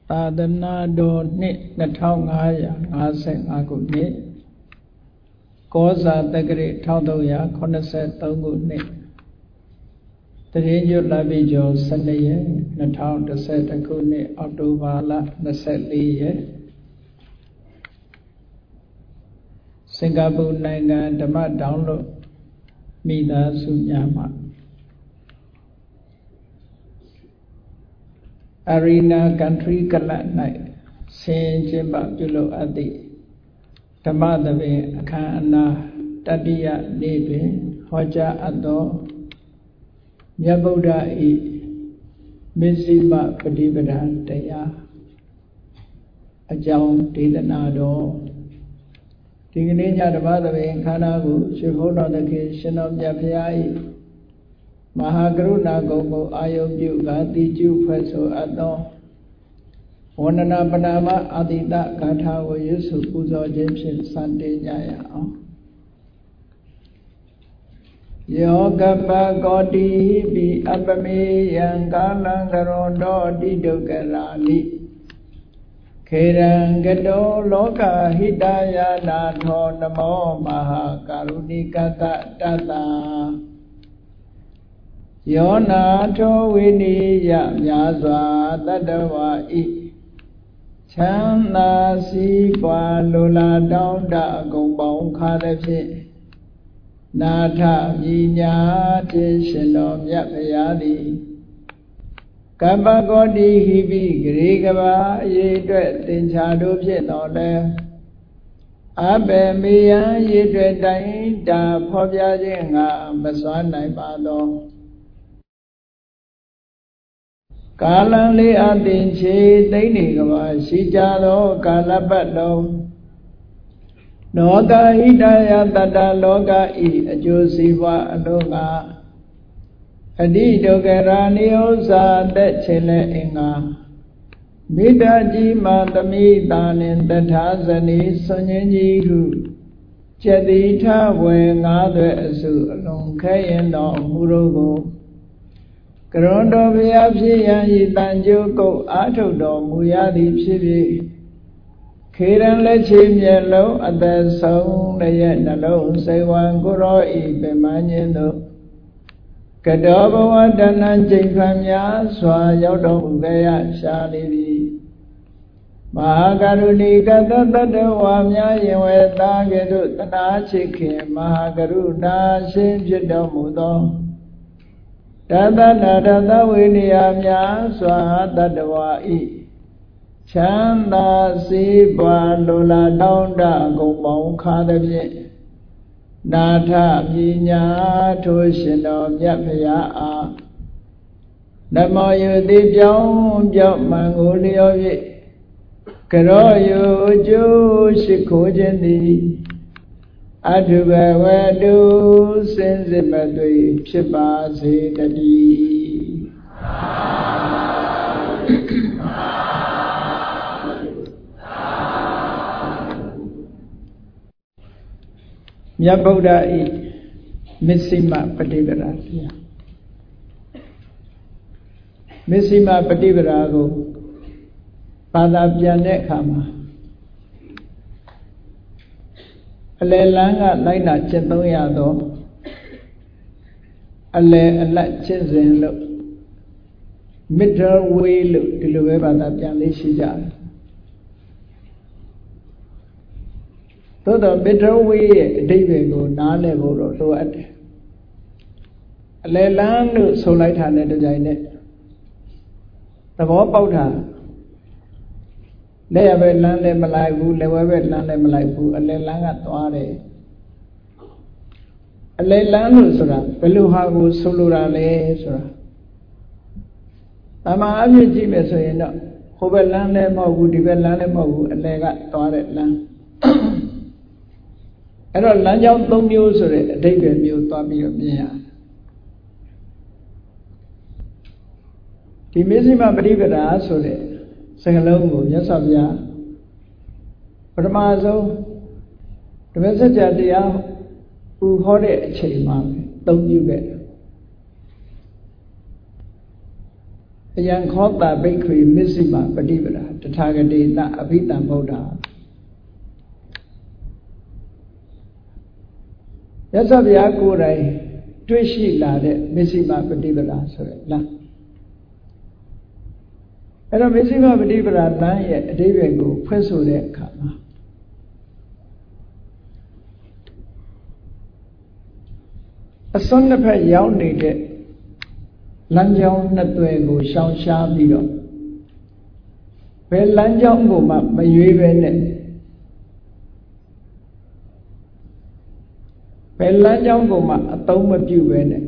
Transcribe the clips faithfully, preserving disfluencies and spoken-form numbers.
သာသနာတော်နှစ်နှစ်ထောင်ငါးရာငါးဆယ်ငါးခုနှစ်ကောဇာတက္ကရာတစ်ထောင်သုံးရာခုနှစ်ဆယ်သုံးခုနှစ်တရင်ကျွတ်လပိကျော်ဆယ်နှစ်ရက်နှစ်ထောင်တစ်ဆယ်တစ်ခုနှစ်အောက်တိုဘာလနှစ်ဆယ်လေးရက်စင်ကာပူနိုင်ငံဓမ္မဒေါင်းလို့မိသားစုများမှာArena Country Club ၌ဆင်ကျင်းပပြုလုပ်အပ်သည့်ဓမ္မသဘင်အခမ်းအနားတတိယနေ့တွင်ဟောကြားအပ်သောမြတ်ဗုဒ္ဓ၏မဇ္ဈိမပฏิပဒါတရားအကြောင်းဒေသနာတော်ဒီကနေ့ညဓမ္မသဘင်ခန္ဓာကိုရွှေဘုန်းတော်သခင်ရှင်တော်မြတ်ဖရာ၏မဟာကရုဏာဂုဏ်ကိုအာယုပြုကာတိကျုဖွဲ့ဆိုအပ်သောဝန္ဒနာပနာမအာတိတဂါထာကိုရွတ်ဆိုပူဇော်ခြင်းဖြင့်စတင်ကြရအောင်ယောကပကောတိပိအပမေယံကာလံကရွန်တောတိဒုက္ခရာလိခေရံကတောလောကဟိတယာနာထောနမောမဟာကာရုဏိကတတတယောနာထောဝိနိယမြာစွာတတ္တဝါဤချမ်းသာစီးပွားလိုလားတောင်းတအကုန်ပေါင်းခါသည်ဖြင့်နာထမြညာခြင်းရှင်တော်မြတ်ဗျာသည်ကပ္ပကောတိဟိပိဂရေကဘာအရေးအတွက်သင်္ချာတို့ဖြင့်တော်လဲအဘေမေယံရေးအတွက်တိုင်းတာဖော်ပြခြင်းငါမစွမ်းနိုင်ပါသောကာလံလေးအသင်ချေသိမ့်နေကဘာရှိကြသောကာလပတ်လုံးလောကဟိတယတတ္တလောကဤအကျိုးစီးပွားအလုံးကအတိဒုက္ခရာနိဥ္စာသက်ချေလဲအင်္ဂါမိတ္တကြီးမာသမိတာလင်တထာဇနီဆွန်ញင်းကြီးဟုကျက်တိထဝေငါးသွဲအစုအလုံးခဲရင်တော်မူတို့ကိုကရွန်တော်ဘုရားဖြစ်ရန်ဤတန်ကြိုးကုတ်အားထုတ်တော်မူရသည်ဖြစ်ဖြစ်ခေရန်လက်ချေမျက်လုံးအသက်ဆုံးရဲ့နှလုံးစိတ်ဝံကိုရောဤပင်မညင်းတို့ကတောဘဝတဏ္ဏကျိန်ခံများစွာရောက်တော်မူခဲ့ရရှာလိပြီမဟာကရုဏီကတတတ္တဝါများယင်ဝေသားကဲ့သို့တနာချစ်ခင်မဟာကရုဏာရှင်ဖြစ်တော်မူသောတသနာတသဝိနည်းများစွာတတ္တဝါဤချမ်းသာစီးပွားလိုလားတောင်းတအကုန်ပေါင်းခါသည်ဖြင့်နာထပညာထိုရှင်တော်မြတ်ဖရာအားနမောယုတိပြောင်းပြောင်းမှန်ကိုလျော်၍ကရောယုကျိုးရှိခိုးခြင်းသည်အထုဘဝတုစင်စစ်မသွေဖြစ်ပါစေတည်းမြတ်ဗုဒ္ဓဤမဇ္ဈိမပฏิပဒါတရားမဇ္ဈိမပฏิပဒါကိုဘာသာပြန်တဲ့အခါမှာအလယ်လန်းကလိုက်နာကျင့်သုံးရသောအလယ်အလတ်ကျင့်စဉ်လို့ middle way လို့ဒီလိုပဲဘာသာပြန်လေးရှိကြတယ်သို့တော့ middle way ရဲ့အဓိပ္ပာယ်ကိုနားလည်ဖို့တော့လိုအပ်တယ်အလယ်လန်းလို့ဆိုလိုက်တာနဲ့တကြိုင်နဲ့သဘောပေါက်တာလက်ရပဲလမ်းလည်းမလိုက်ဘူးလက်ဝဲပဲလမ်းလည်းမလိုက်ဘူးအလယ်လန်းကသွားတယ်အလယ်လန်းလို့ဆိုတာဘယ်လိုဟာကိုဆိုလိုတာလဲဆိုတာအမှန်အဖြစ်ကြည့်မယ်ဆိုရင်တော့ဟိုဘက်လမ်းလည်းမဟုတ်ဘူးဒီဘက်လမ်းလည်းမဟုတ်ဘူးအလယ်ကသွားတဲ့လမ်းအဲ့တော့လမ်းကြောင်း၃မျိုးဆိုတဲ့အဓိပ္ပာယ်မျိုးသွားပြီးတော့မြင်ရတယ်ဒီမဇ္ဈိမပฏิပဒါဆိုတဲ့စကားလုံးကိုမြတ်စွာဘုရားပထမဆုံးဓမ္မစကြာတရားဟူဟောတဲ့အချိန်မှာသုံးပြုခဲ့တယ်အယံခောတာဘိက္ခွေမစ္စည်းမပฏิပဒါတထာဂတိနအဘိဓမ္ဗုဒ္ဓရသဗျာကိုယ်တိုင်တွေ့ရှိလာတဲ့မစ္စည်းမပฏิပဒါဆိုရယ်လားအဲ့တော့မစ္စည်းမပฏิပဒါလမ်းရဲ့အဓိပ္ပာယ်ကိုဖွင့်ဆိုတဲ့အခါမှာအစွန်းတစ်ဖက်ရောက်နေတဲ့လမ်းကြောင်းနှစ်သွယ်ကိုရှောင်ရှားပြီးတော့ဘယ်လမ်းကြောင်းကိုမှမရွေးပဲနဲ့ဘယ်လမ်းကြောင်းကိုမှအသုံးမပြုပဲနဲ့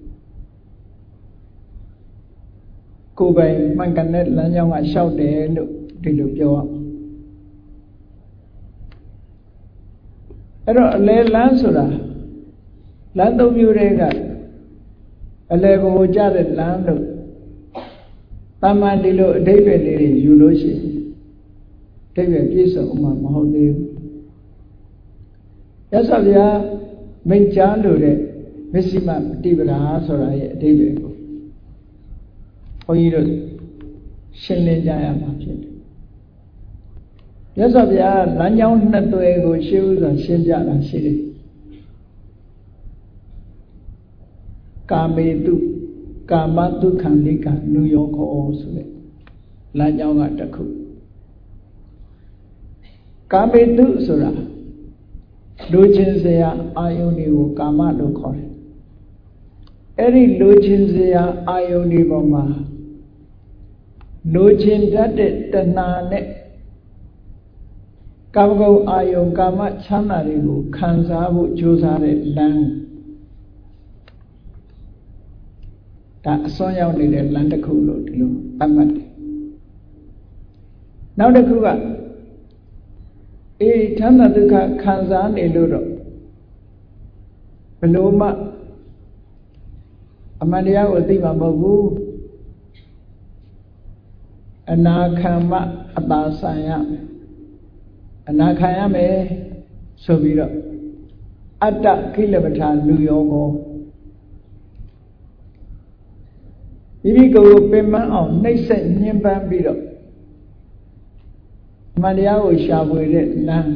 ကိုယ်ပိုင်မှန်ကန်တဲ့လမ်းကြောင်းကရှောက်တယ်လို့ဒီလိုပြောအောင်အဲ့တော့အလဲလမ်းဆိုတာလမ်းသုံးမျိုးတွေကအလဲဘိုကြတဲ့လမ်းလို့တမန်ဒီလိုအဓိပ္ပာယ်လေးတွေယူလို့ရှိရင်အဓိပ္ပာယ်ပြည့်စုံမှမဟုတ်သေးဘူးရသော်ဗျာမိန့်ကြားလို့တဲ့မစ္စည်းမပฏิပဒါဆိုတာရဲ့အဓိပ္ပာယ်ကိုဘုန်းကြီးတို့ရှင်းလင်းကြရမှာဖြစ်တယ်ရသော်ဗျာလမ်းကြောင်းနှစ်သွယ်ကိုရှင်းဥစွာရှင်းပြတာရှိတယ်ကာမေတုကာမတုခံလိကနုယောခောဆိုတဲ့လမ်းကြောင်းကတစ်ခုကာမေတုဆိုတာလူချင်းစရာအာယုန်တွေကိုကာမလို့ခေါ်တယ်အဲ့ဒီလူချင်းစရာအာယုန်တွေပေါ်မှာလူချင်းတတ်တဲ့တဏှာနဲ့ကာမဂုဏ်အာယုန်ကာမချမ်းသာတွေကိုခံစားဖို့ကြိုးစားတဲ့လမ်းဒါအစွန်းရောက်နေတဲ့လမ်းတစ်ခုလို့ဒီလိုသတ်မှတ်တယ်နောက်တစ်ခုကအေးချမ်းသာဒုက္ခခံစားနေလို့တော့ဘယ်လိုမှအမှန်တရားကိုသိမှာမဟုတ်ဘူးအနာခံမှအသာဆိုင်ရမယ်အနာခံရမယ်ဆိုပြီးတော့အတ္တကိလပဋ္ဌာလူယောကိုမိမိကိုယ်ကိုပင်ပန်းအောင်နှိပ်စက်ညှဉ်းပန်းပြီးတော့မတရားကိုရှာဖွေတဲ့လမ်း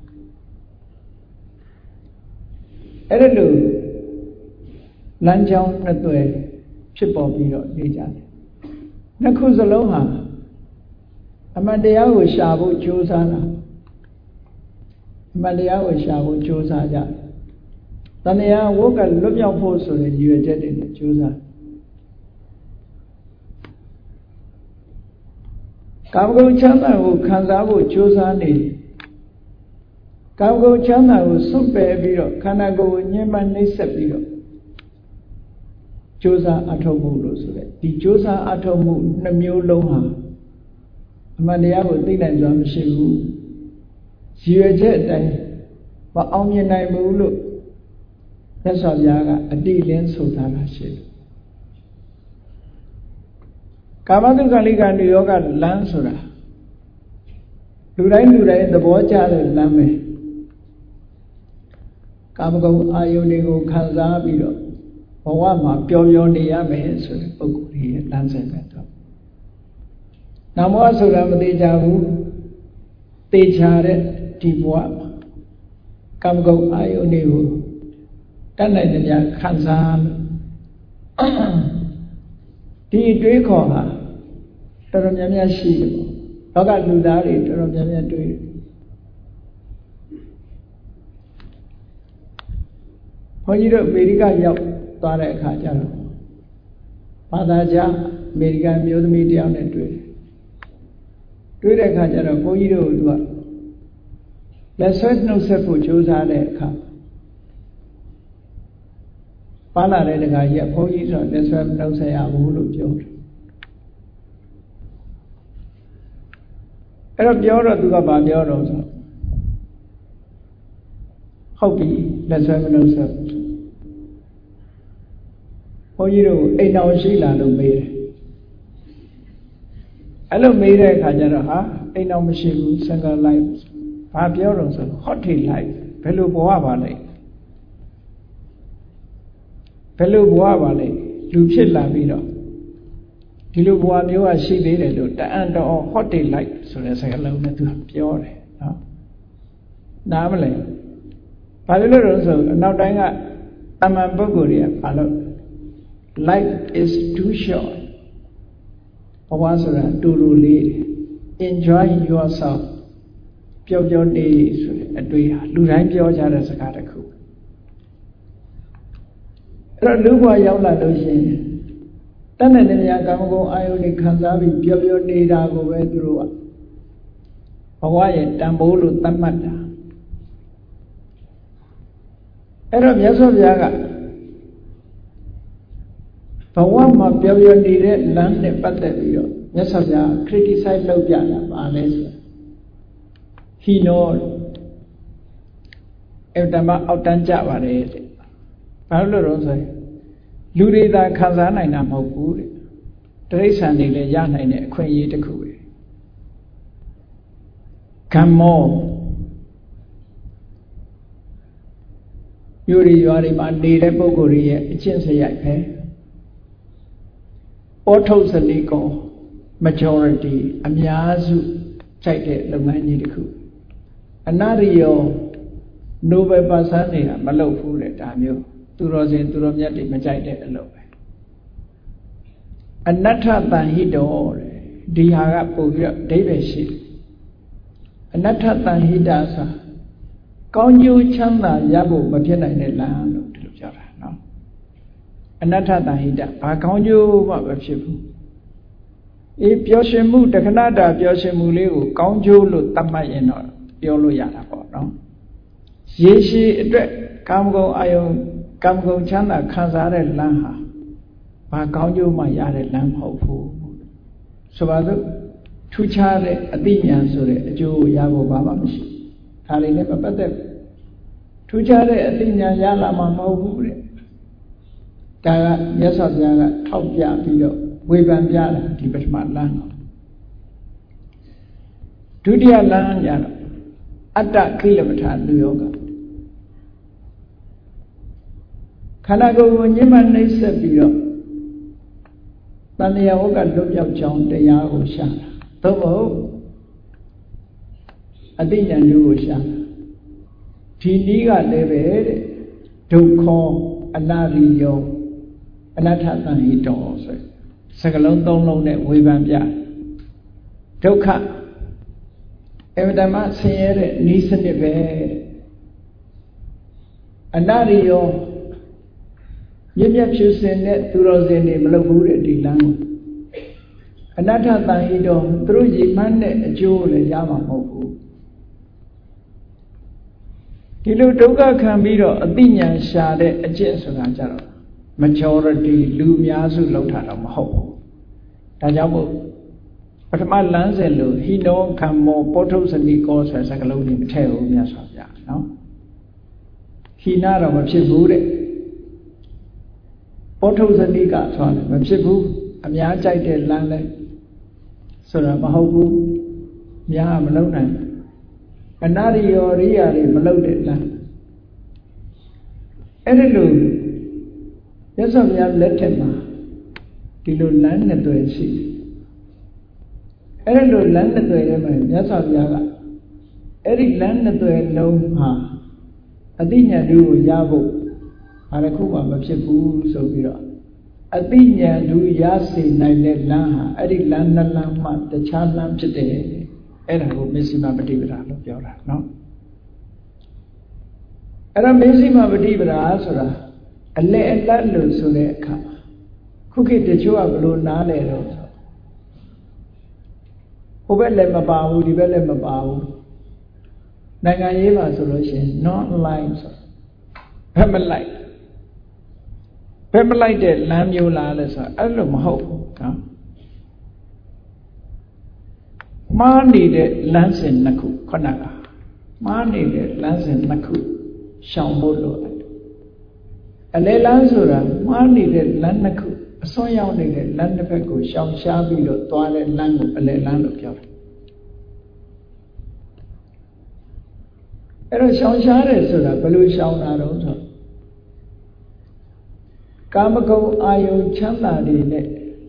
အဲ့ဒါလို့လမ်းကြောင်းနှစ်သွယ်ဖြစ်ပေါ်ပြီးတော့နေကြတယ်နှစ်ခုစလုံးဟာအမှန်တရားကိုရှာဖို့ကြိုးစားတာအမှန်တရားကိုရှာဖို့ကြိုးစားကြတယ်တဏှာဝတ်ကလွတ်မြောက်ဖို့ဆိုတဲ့ရည်ရွယ်ချက်တွေနဲ့ကြိုးစားကာမဂုဏ်ချမ်းသာကိုခံစားဖို့ကြိုးစားနေကာမဂုဏ်ချမ်းသာကိုစွန့်ပယ်ပြီးတော့ခန္ဓာကိုယ်ကိုညှဉ်းပန်းနှိပ်စက်ပြီးတော့ကြိုးစားအထောက်မှုလို့ဆိုတဲ့ဒီကြိုးစားအထောက်မှုနှစ်မျိုးလုံးဟာအမှန်တရားကိုသိနိုင်စွာမရှိဘူးရည်ရွယ်ချက်အတိုင်းမအောင်မြင်နိုင်ဘူးလို့မြတ်စွာဘုရားကအတိအလင်းဆိုထားတာရှိတယ်ကာမတုခလိကနိယောဂလမ်းဆိုတာလူတိုင်းလူတိုင်းသဘောကျတဲ့လမ်းပဲကာမဂုဏ်အာယုန်တွေကိုခံစားပြီးတော့ဘဝမှာပျော်ပျော်နေရမယ်ဆိုတဲ့ပုဂ္ဂိုလ်ရဲ့လမ်းစဉ်ပဲတော့နာမောဆိုတာမသေးကြဘူးသေချာတဲ့ဒီဘဝမှာကာမဂုဏ်အာယုန်တွေကိုတတ်နိုင်တဲ့များခံစားလို့ဒီအတွေးခေါ်ဟာတော်တော်များများရှိတယ်ပေါ့လောကလူသားတွေတော်တော်များများတွေးတယ်ဘုန်းကြီးတို့အမေရိကရောက်သွားတဲ့အခါကျတော့ဘာသာကြားအမေရိကန်မျိုးသမီးတယောက်နဲ့တွေ့တယ်တွေ့တဲ့အခါကျတော့ဘုန်းကြီးတို့ကသူကလက်ဆွဲနှုတ်ဆက်ဖို့ကြိုးစားတဲ့အခါပါလာတဲ့တခါကြီးကဘုန်းကြီးဆိုလက်ဆွဲနှုတ်ဆက်ရဘူးလို့ပြောတယ်အဲ့တော့ပြောတော့သူကဘာပြောတော့ဆိုဟုတ်ပြီလက်ဆွဲမနှုတ်ဆက်ဘုန်းကြီးတို့အိမ်တော်ရှိလာလို့မေးတယ်အဲ့လိုမေးတဲ့အခါကျတော့ဟာအိမ်တော်မရှိဘူး single life ဘာပြောတော့ဆို hot life ဘယ်လိုဘဝပါလဲဘယ်လိုဘဝပါလဲလူဖြစ်လာပြီးတော့ဒီလိုဘဝမျိုးကရှိသေးတယ်လို့တအံ့တော်ဟော့တေလိုက်ဆိုတဲ့စကားလုံးနဲ့သူပြောတယ်နော်နားမလဲဘာလို့လဲလို့ဆိုအနောက်တိုင်းကတမန်ပုဂ္ဂိုလ်တွေကဘာလို့ life is too short ဘဝဆိုတာတူတူလေး enjoy yourself ပျော်ပျော်နေဆိုတဲ့အတွေ့ဟာလူတိုင်းပြောကြတဲ့စကားတစ်ခုအဲ့တော့လူဘဝရောက်လာလို့ရှိရင်တတ်တဲ့နေရာကာမဂုဏ်အာယုန်တွေခံစားပြီးပျော်ပျော်နေတာကိုပဲသူတို့ကဘဝရဲ့တန်ဖိုးလို့သတ်မှတ်တာအဲ့တော့မြတ်စွာဘုရားကဘဝမှာပျော်ပျော်နေတဲ့လမ်းနဲ့ပတ်သက်ပြီးတော့မြတ်စွာဘုရား criticize လုပ်ပြတာပါလဲဆိုဟီနောအဲ့တမအောက်တန်းကြပါတယ်တဲ့ဘာလို့လဲဆိုရင်လူတွေသာခံစားနိုင်တာမဟုတ်ဘူးတဲ့တိရစ္ဆာန်တွေလည်းရနိုင်တဲ့အခွင့်အရေးတစ်ခုပဲကမ္မောယူရီရွာတွေမှာနေတဲ့ပုဂ္ဂိုလ်တွေရဲ့အကျင့်စရိုက်ပဲဩထုစလိကော majority အများစုကြိုက်တဲ့လုပ်ငန်းကြီးတစ်ခုအနာရိယော Nobel ပါစံနေတာမလုပ်ဘူးတဲ့ဒါမျိုးသူတော်စင်သူတော်မြတ်တွေမကြိုက်တဲ့အလုပ်ပဲအနတ္ထတန်ဟိတောတဲ့ဒီဟာကပို့ပြီးတော့အဓိပ္ပာယ်ရှိအနတ္ထတန်ဟိတာဆိုကောင်းကျိုးချမ်းသာရဖို့မဖြစ်နိုင်တဲ့လမ်းလို့ဒီလိုပြောတာနော်အနတ္ထတန်ဟိတာဘာကောင်းကျိုးမှမဖြစ်ဘူးအေးပျော်ရွှင်မှုတခဏတာပျော်ရွှင်မှုလေးကိုကောင်းကျိုးလို့သတ်မှတ်ရင်တော့ပြောလို့ရတာပေါ့နော်ရေရှည်အတွက်ကာမဂုဏ်အာယုန်ကာမဂုဏ်ချမ်းသာခံစားတဲ့လမ်းဟာဘာကောင်းကျိုးမှရတဲ့လမ်းမဟုတ်ဘူးဆိုပါစို့ထူးခြားတဲ့အသိဉာဏ်ဆိုတဲ့အကျိုးကိုရဖို့ဘာမှမရှိဒါလေးနဲ့မပတ်သက်ဘူးထူးခြားတဲ့အသိဉာဏ်ရလာမှာမဟုတ်ဘူးတဲ့ဒါကမြတ်စွာဘုရားကထောက်ပြပြီးတော့ဝေဖန်ပြတာဒီပထမလမ်းတော့ဒုတိယလမ်းကျတော့အတ္တခိလပဋ္ဌာလူယောဂခန္ဓာကိုယ်ကိုညှဉ်းပန်းနှိပ်စက်ပြီးတော့တဏှာဝကလွတ်ပြောက်ကြောင်းတရားကိုရှာတာသို့မဟုတ်အသိဉာဏ်မျိုးကိုရှာတာဒီနည်းကလည်းပဲတဲ့ဒုက္ခအနာရိယောအနတ္ထတန်ဟိတောဆိုစကလုံးသုံးလုံးနဲ့ဝေဖန်ပြဒုက္ခအဝတ္တမဆင်းရဲတဲ့ဤစနစ်ပဲအနာရိယောမြင့်မြတ်ဖြူစင်တဲ့သူတော်စင်တွေမလုပ်ဘူးတဲ့ဒီလမ်းကိုအနတ္ထတန်ဟိတောသူတို့ရည်မှန်းတဲ့အကျိုးလည်းရမှာမဟုတ်ဘူးဒီလိုဒုက္ခခံပြီးတော့အသိဉာဏ်ရှာတဲ့အကျင့်ဆိုတာကြတော့ majority လူများစုလောက်တာတော့မဟုတ်ဘူးဒါကြောင့်မို့ပထမလမ်းစဉ်လို့ဟိနောကမ္မောပောထုစနိကောဆိုတဲ့စကားလုံးကြီးမထည့်ဘူးမြတ်စွာဘုရားနော်ဟိနာတော့မဖြစ်ဘူးတဲ့ပောထုစနိကဆိုတာမဖြစ်ဘူးအများကြိုက်တဲ့လမ်းလဲဆိုတာမဟုတ်ဘူးများမလုံးနိုင်အနာရိယောရိယာတွေမလုံးတဲ့လမ်းအဲ့ဒီလိုရသော်ဘုရားလက်ထက်မှာဒီလိုလမ်းနှစ်သွယ်ရှိတယ်အဲ့ဒီလိုလမ်းနှစ်သွယ်ထဲမှာမြတ်စွာဘုရားကအဲ့ဒီလမ်းနှစ်သွယ်လုံးဟာအသိဉာဏ်တွေကိုရဖို့ဘာတစ်ခုမှမဖြစ်ဘူးဆိုပြီးတော့အသိဉာဏ်တို့ရစေနိုင်တဲ့လမ်းဟာအဲ့ဒီလမ်းနှစ်လမ်းမှတခြားလမ်းဖြစ်တယ်အဲ့ဒါကိုမေဇိမပฏิပဒါလို့ပြောတာနော်အဲ့တော့မေဇိမပฏิပဒါဆိုတာအလဲအလတ်လို့ဆိုတဲ့အခါခုခေတ်တချို့ကဘလို့နားလဲတော့ဟိုဘက်လည်းမပါဘူးဒီဘက်လည်းမပါဘူးနိုင်ငံရေးမှာဆိုလို့ရှိရင် non line ဆိုဘက်မလိုက်ဘက်မလိုက်တဲ့လမ်းမျိုးလားလဲဆိုအဲ့လိုမဟုတ်ဘူးနော်မှားနေတဲ့လမ်းစဉ်နှစ်ခုခုနကမှားနေတဲ့လမ်းစဉ်နှစ်ခုရှောင်ဖို့လိုတယ်အလဲလမ်းဆိုတာမှားနေတဲ့လမ်းနှစ်ခုအစွန်းရောက်နေတဲ့လမ်းတစ်ဖက်ကိုရှောင်ရှားပြီးတော့သွားတဲ့လမ်းကိုအလဲလမ်းလို့ပြောတယ်အဲ့တော့ရှောင်ရှားတယ်ဆိုတာဘယ်လိုရှောင်တာတော့ဆိုကာမဂုဏ်အာယုန်ချမ်းသာတွေနဲ့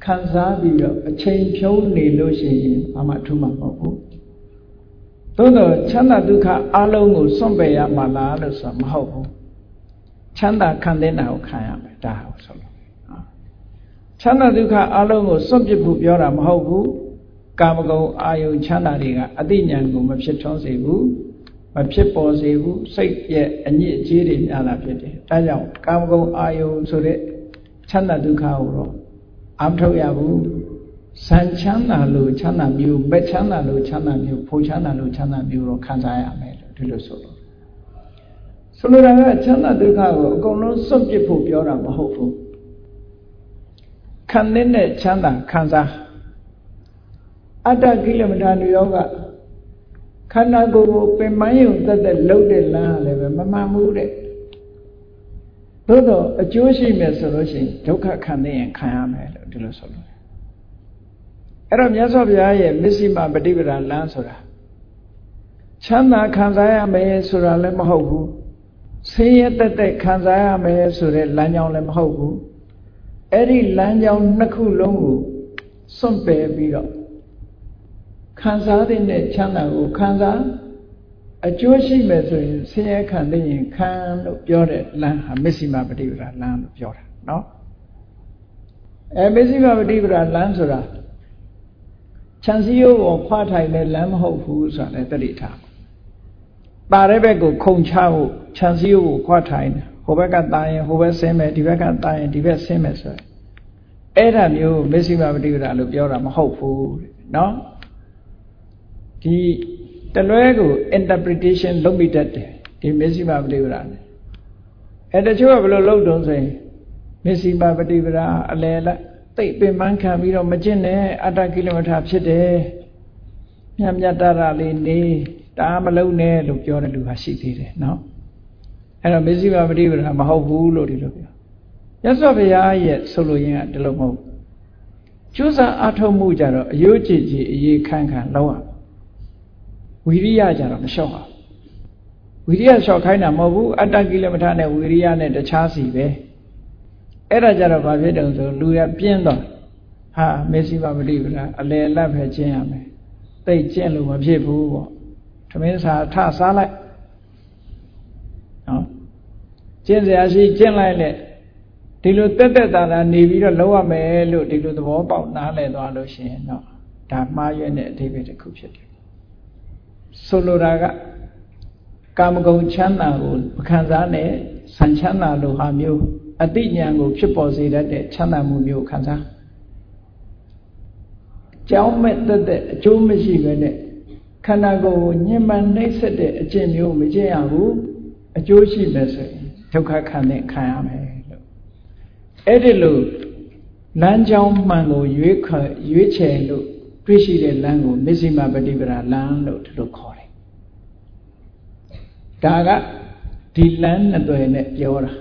ခံစားပြီးတော့အချိန်ဖြုံးနေလို့ရှိရင်ဘာမှထူးမှာမဟုတ်ဘူးသို့တော့ချမ်းသာဒုက္ခအလုံးကိုစွန့်ပယ်ရမှာလားလို့ဆိုမဟုတ်ဘူးချမ်းသာခံတဲ့နာကိုခံရမယ်ဒါဟုတ်ဆိုလို့ချမ်းသာဒုက္ခအလုံးကိုစွန့်ပစ်ဖို့ပြောတာမဟုတ်ဘူးကာမဂုဏ်အာယုချမ်းသာတွေကအသိဉာဏ်ကိုမဖြစ်ထွန်းစေဘူးမဖြစ်ပေါ်စေဘူးစိတ်ရဲ့အညစ်အကြေးတွေများလာဖြစ်တယ်ဒါကြောင့်ကာမဂုဏ်အာယုဆိုတဲ့ချမ်းသာဒုက္ခကိုတော့အမထုတ်ရဘူးစံချမ်းသာလို့ချမ်းသာမျိုးမချမ်းသာလို့ချမ်းသာမျိုးဖို့ချမ်းသာလို့ချမ်းသာမျိုးတော့ခံစားရမယ်လို့ဒီလိုဆိုလို့ဆိုလိုတာကချမ်းသာဒုက္ခကိုအကုန်လုံးစွန့်ပစ်ဖို့ပြောတာမဟုတ်ဘူးခံတဲ့ချမ်းသာခံစားအတ္တကိလမထာနုယောဂခန္ဓာကိုယ်ကိုပင်ပန်းယုံသက်သက်လှုပ်တဲ့လမ်းလည်းပဲမမှန်ဘူးတဲ့သို့တော့အကျိုးရှိမယ်ဆိုလို့ရှိရင်ဒုက္ခခံနေရင်ခံရမယ်လို့ဒီလိုဆိုလို့အဲ့တော့မြတ်စွာဘုရားရဲ့မစ္စည်းမပฏิပဒါလမ်းဆိုတာချမ်းသာခံစားရမယ်ဆိုတာလည်းမဟုတ်ဘူးဆင်းရဲတက်တက်ခံစားရမယ်ဆိုတဲ့လမ်းကြောင်းလည်းမဟုတ်ဘူးအဲ့ဒီလမ်းကြောင်းနှစ်ခုလုံးကိုစွန့်ပယ်ပြီးတော့ခံစားတဲ့ချမ်းသာကိုခံစားအကျိုးရှိမယ်ဆိုရင်ဆင်းရဲခံတဲ့ရင်ခံလို့ပြောတဲ့လမ်းဟာမစ္စည်းမပฏิပဒါလမ်းလို့ပြောတာเนาะအဲမစ္စည်းမပฏิပဒါလမ်းဆိုတာခြံစည်းရိုးကိုခွာထိုင်တဲ့လမ်းမဟုတ်ဘူးဆိုတာလည်းသတိထားပါတဲ့ဘက်ကိုခုံချဖို့ခြံစည်းရိုးကိုခွာထိုင်တယ်ဟိုဘက်ကတာရင်ဟိုဘက်ဆင်းမယ်ဒီဘက်ကတာရင်ဒီဘက်ဆင်းမယ်ဆိုရင်အဲ့ဒါမျိုးမစ္စည်းမပฏิပဒါလို့ပြောတာမဟုတ်ဘူးเนาะဒီတလွဲကို interpretation လုပ်မိတတ်တယ်ဒီမစ္စည်းမပฏิပဒါနဲ့အဲတချို့ကဘယ်လိုလုပ်တုံးဆိုရင်မစ္စည်းမပฏิပဒါအလယ်လိုက်သိပင်ပန်းခံပြီးတော့မကျင့်နဲ့အတ္တကိလမထာဖြစ်တယ်မြတ်မြတ်တရလေးနေဒါမလုံးနဲ့လို့ပြောတဲ့လူဟာရှိသေးတယ်နော်အဲ့တော့မစ္စည်းမပฏิပဒါမဟုတ်ဘူးလို့ဒီလိုပြောမြတ်စွာဘုရားရဲ့ဆိုလိုရင်းကဒီလိုမဟုတ်ကျိုးစားအထောက်မှုကြတော့အယုတ်ကြည်ကြည်အေးခန့်ခန့်လောက်အောင်ဝိရိယကြတော့မလျှော့ပါဝိရိယလျှော့ခိုင်းတာမဟုတ်ဘူးအတ္တကိလမထာနဲ့ဝိရိယနဲ့တခြားစီပဲအဲ့ဒါကြတော့ဘာဖြစ်တုံဆိုလူရပြင်းတော့ဟာမစ္စည်းမပฏิပဒါအလယ်လတ်ပဲကျင့်ရမယ်သိကျင့်လို့မဖြစ်ဘူးပေါ့သမင်းစာထစားလိုက်နော်ကျင့်စရာရှိကျင့်လိုက်လေဒီလိုတက်တက်တာတာနေပြီးတော့လောက်ရမယ်လို့ဒီလိုသဘောပေါက်နားလည်သွားလို့ရှိရင်တော့ဒါမှားရွံ့တဲ့အဓိပ္ပာယ်တစ်ခုဖြစ်တယ်ဆိုလိုတာကကာမဂုဏ်ချမ်းသာကိုမခံစားနဲ့စံချမ်းသာလိုဟာမျိုးအတိညာဏ်ကိုဖြစ်ပေါ်စေတတ်တဲ့ချမ်းသာမှုမျိုးခံစားကြောင်းမဲ့တက်တဲ့အကျိုးမရှိပဲနဲ့ခန္ဓာကိုယ်ကိုညှဉ်းပန်းနှိပ်စက်တဲ့အကျင့်မျိုးမကျင့်ရဘူးအကျိုးရှိမယ်ဆိုရင်ဒုက္ခခံတဲ့ခံရမယ်လို့အဲ့ဒီလိုလမ်းကြောင်းမှန်ကိုရွေးခွရွေးချယ်လို့တွေ့ရှိတဲ့လမ်းကိုမစ္စည်းမပฏิပဒါလမ်းလို့ဒီလိုခေါ်တယ်ဒါကဒီလမ်းနှစ်သွယ်နဲ့ပြောတာ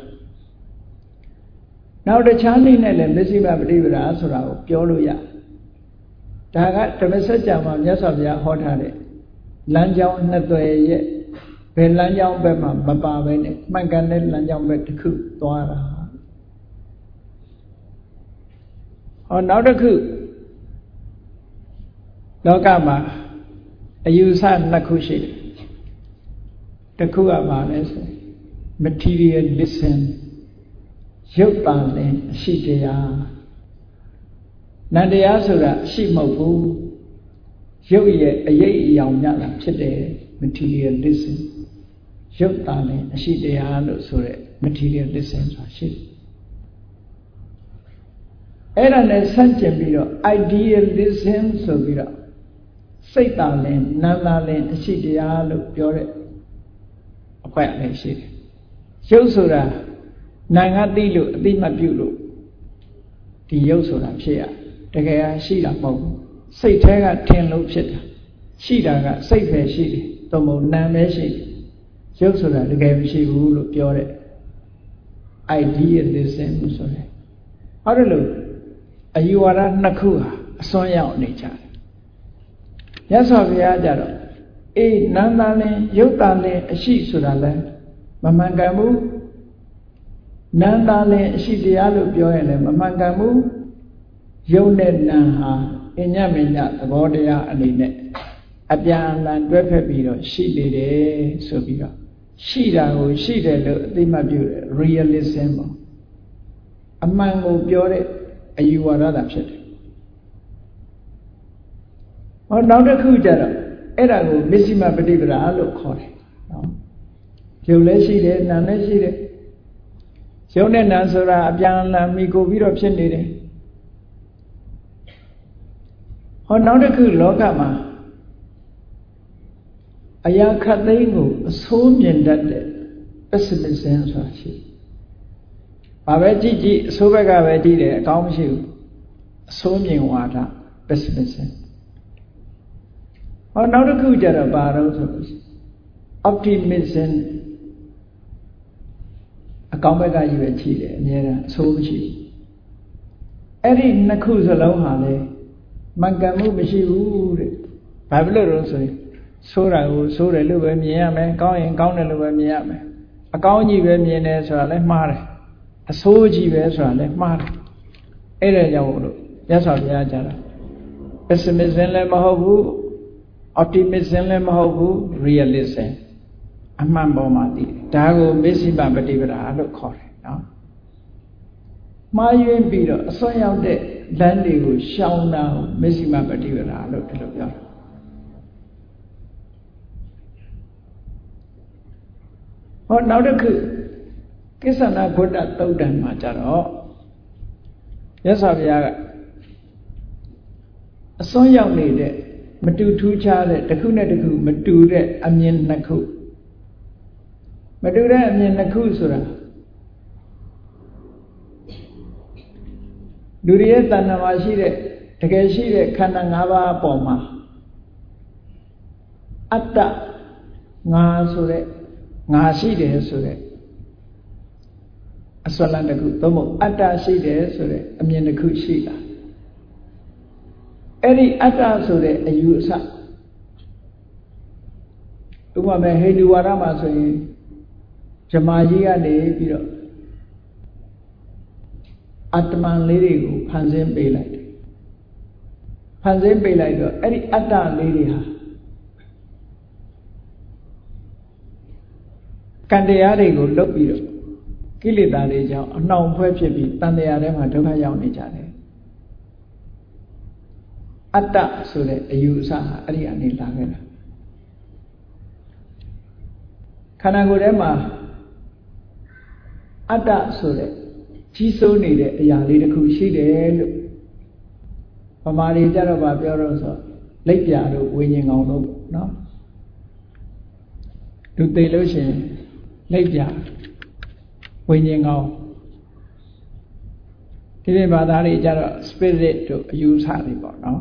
နောက်တခြားနည်းနဲ့လည်းမစ္စည်းမပฏิပဒါဆိုတာကိုပြောလို့ရဒါကဓမ္မစကြာမှာမြတ်စွာဘုရားဟောထားတဲ့လမ်းကြောင်းနှစ်သွယ်ရဲ့ဘယ်လမ်းကြောင်းဘက်မှာမပါဘဲနဲ့မှန်ကန်တဲ့လမ်းကြောင်းဘက်တစ်ခုသွားတာဟောနောက်တစ်ခုလောကမှာအယူဆနှစ်ခုရှိတယ်တစ်ခုကဘာလဲဆို materialism ရုပ်ပါလင်အရှိတရားနန္တရားဆိုတာအရှိမဟုတ်ဘူးရုပ်ရဲ့အရေးအယောင်များတာဖြစ်တယ် materialism ရုပ်ပါလင်အရှိတရားလို့ဆိုတဲ့ materialism ဆိုတာရှိတယ်အဲ့ဒါနဲ့ဆန့်ကျင်ပြီးတော့ idealism ဆိုပြီးတော့စိတ်သာလင်နာမ်သာလင်အရှိတရားလို့ပြောတဲ့အခွင့်အရေးရှိတယ်ရုပ်ဆိုတာနာငါသိလို့အသိမှတ်ပြုလို့ဒီရုပ်ဆိုတာဖြစ်ရတကယ်ရှိတာမဟုတ်ဘူးစိတ်แท้ကထင်လို့ဖြစ်တာရှိတာကစိတ်ပဲရှိတယ်သို့မဟုတ်နာမ်ပဲရှိတယ်ရုပ်ဆိုတာတကယ်မရှိဘူးလို့ပြောတဲ့ idealism ဆိုတဲ့အဲ့ဒါလို့အယူဝါဒနှစ်ခုဟာအစွန်းရောက်နေကြတယ်မြတ်စွာဘုရားကြတော့အေးနန္တာလင်ရုပ်တာလင်အရှိဆိုတာလဲမမှန်ကန်ဘူးနန္တာလင်အရှိတရားလို့ပြောရင်လည်းမမှန်ကန်ဘူးရုပ်နဲ့နာဟာအညမညသဘောတရားအနေနဲ့အပြန်အလှန်တွဲဖက်ပြီးတော့ရှိနေတယ်ဆိုပြီးတော့ရှိတာကိုရှိတယ်လို့အသိမှတ်ပြုတယ် realism ပေါ့အမှန်ကိုပြောတဲ့အယူဝါဒသာဖြစ်တယ်ဟောနောက်တစ်ခုကျတော့အဲ့ဒါကိုမစ္စည်းမပฏิပဒါလို့ခေါ်တယ်နော်ရုပ်လည်းရှိတယ်နာလည်းရှိတယ်ရုပ်နဲ့နာဆိုတာအပြန်အလှန်မိကိုပြီးတော့ဖြစ်နေတယ်ဟောနောက်တစ်ခုလောကမှာအရာခတ်သိမ်းကိုအဆိုးမြင်တတ်တဲ့ pessimism ဆိုတာရှိတယ်။ဘာပဲကြည့်ကြည့်အဆိုးဘက်ကပဲကြည့်တယ်အကောင်းမရှိဘူး။အဆိုးမြင်ဝါဒ pessimism ။ဟောနောက်တစ်ခုကျတော့ဘာလို့ဆိုလို့ optimism အကောင်းဘက်ကကြီးပဲကြည့်တယ်အများအားအဆိုးမရှိဘူး။အဲ့ဒီနှစ်ခုစလုံးဟာလေမှန်ကန်မှုမရှိဘူးတဲ့။ဘာဖြစ်လို့လဲဆိုရင်ဆိုးတာကိုဆိုးတယ်လို့ပဲမြင်ရမယ်ကောင်းရင်ကောင်းတယ်လို့ပဲမြင်ရမယ်အကောင်းကြီးပဲမြင်တယ်ဆိုတာလည်းမှားတယ်အဆိုးကြီးပဲဆိုတာလည်းမှားတယ်အဲ့ဒါကြောင့်လို့မြတ်စွာဘုရားကြားတာ pessimism လည်းမဟုတ်ဘူး optimism လည်းမဟုတ်ဘူး realism အမှန်ပေါ်မှာသိတယ်ဒါကိုမစ္စည်းမပฏิပဒါလို့ခေါ်တယ်နော်မှားယွင်းပြီးတော့အစွမ်းရောက်တဲ့လမ်းတွေကိုရှောင်တာကိုမစ္စည်းမပฏิပဒါလို့ဒီလိုပြောတာဟောနောက်တစ်ခုကိစ္ဆနာဂုတ္တသုတ်တံမှာကြတော့မြတ်စွာဘုရားကအစွန်းရောက်နေတဲ့မတူထူးခြားတဲ့တစ်ခုနဲ့တစ်ခုမတူတဲ့အမြင်နှစ်ခုမတူတဲ့အမြင်နှစ်ခုဆိုတာလူတွေရဲ့တဏ္ဍာမှာရှိတဲ့တကယ်ရှိတဲ့ခန္ဓာ၅ပါးအပေါ်မှာအတ္တငါဆိုတဲ့ငါရှိတယ်ဆိုတဲ့အစွမ်းလန်းတစ်ခုသို့မဟုတ်အတ္တရှိတယ်ဆိုတဲ့အမြင်တစ်ခုရှိတာအဲ့ဒီအတ္တဆိုတဲ့အယူအဆဥပမာဟိန္ဒူဝါဒမှာဆိုရင်ဇမားကြီးကနေပြီးတော့အတ္တမန်လေးတွေကိုဖန်ဆင်းပေးလိုက်တယ်ဖန်ဆင်းပေးလိုက်တော့အဲ့ဒီအတ္တလေးတွေဟာကံတရားတွေကိုလုတ်ပြီးတော့ကိလေသာတွေကြောင့်အနှောင်ဖွဲ့ဖြစ်ပြီးတန်တရားထဲမှာဒုက္ခရောက်နေကြတယ်အတ္တဆိုတဲ့အယူအဆဟာအဲ့ဒီအနေလာခဲ့တာခန္ဓာကိုယ်ထဲမှာအတ္တဆိုတဲ့ကြီးစိုးနေတဲ့အရာလေးတစ်ခုရှိတယ်လို့ဗမာတွေကြတော့ဗာပြောတော့ဆိုလက်ပြတို့ဝိညာဉ်ကောင်တို့နော်သူသိလို့ရှိရင်လက်ပြဝိညာဉ်ကောင်ဒီလိုဘာသာတွေကြတော့ spirit တို့အယူဆတွေပေါ့နော်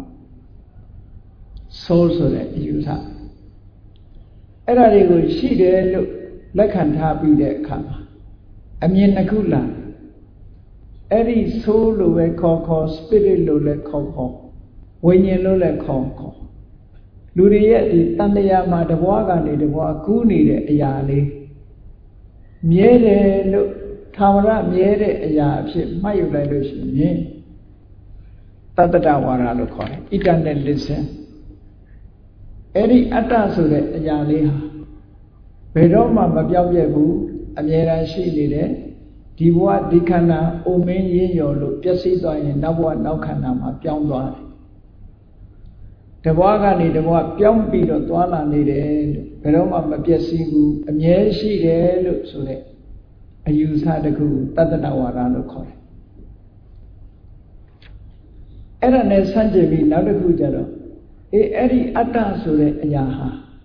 soul ဆိုတဲ့အယူဆအဲ့ဒါတွေကိုရှိတယ်လို့လက်ခံထားပြီးတဲ့အခါမှာအမြင်တစ်ခုလာအဲ့ဒီ soul လို့ပဲခေါ်ခေါ် spirit လို့လည်းခေါ်ခေါ်ဝိညာဉ်လို့လည်းခေါ်ခေါ်လူတွေရဲ့ဒီတန်တရားမှာတဘွားကနေတဘွားကူးနေတဲ့အရာလေးမြဲတယ်လို့ထာဝရမြဲတဲ့အရာအဖြစ်မှတ်ယူလိုက်လို့ရှိရင်တတ္တဝါဒလို့ခေါ်တယ် eternalism အဲ့ဒီအတ္တဆိုတဲ့အရာလေးဟာဘယ်တော့မှမပြောင်းပြတ်ဘူးအမြဲတမ်းရှိနေတယ်ဒီဘဝဒီခန္ဓာအိုမင်းရင်းရော်လို့ပျက်စီးသွားရင်နောက်ဘဝနောက်ခန္ဓာမှာပြောင်းသွားတယ်တဘွားကနေတဘွားပြောင်းပြီးတော့သွားလာနေတယ်လို့ဘယ်တော့မှမပျက်စီးဘူးအမြဲရှိတယ်လို့ဆိုတဲ့အယူဆတစ်ခုတတ္တဝါဒလို့ခေါ်တယ်အဲ့ဒါနဲ့ဆန့်ကျင်ပြီးနောက်တစ်ခုကျတော့အေးအဲ့ဒီအတ္တဆိုတဲ့အရာဟာ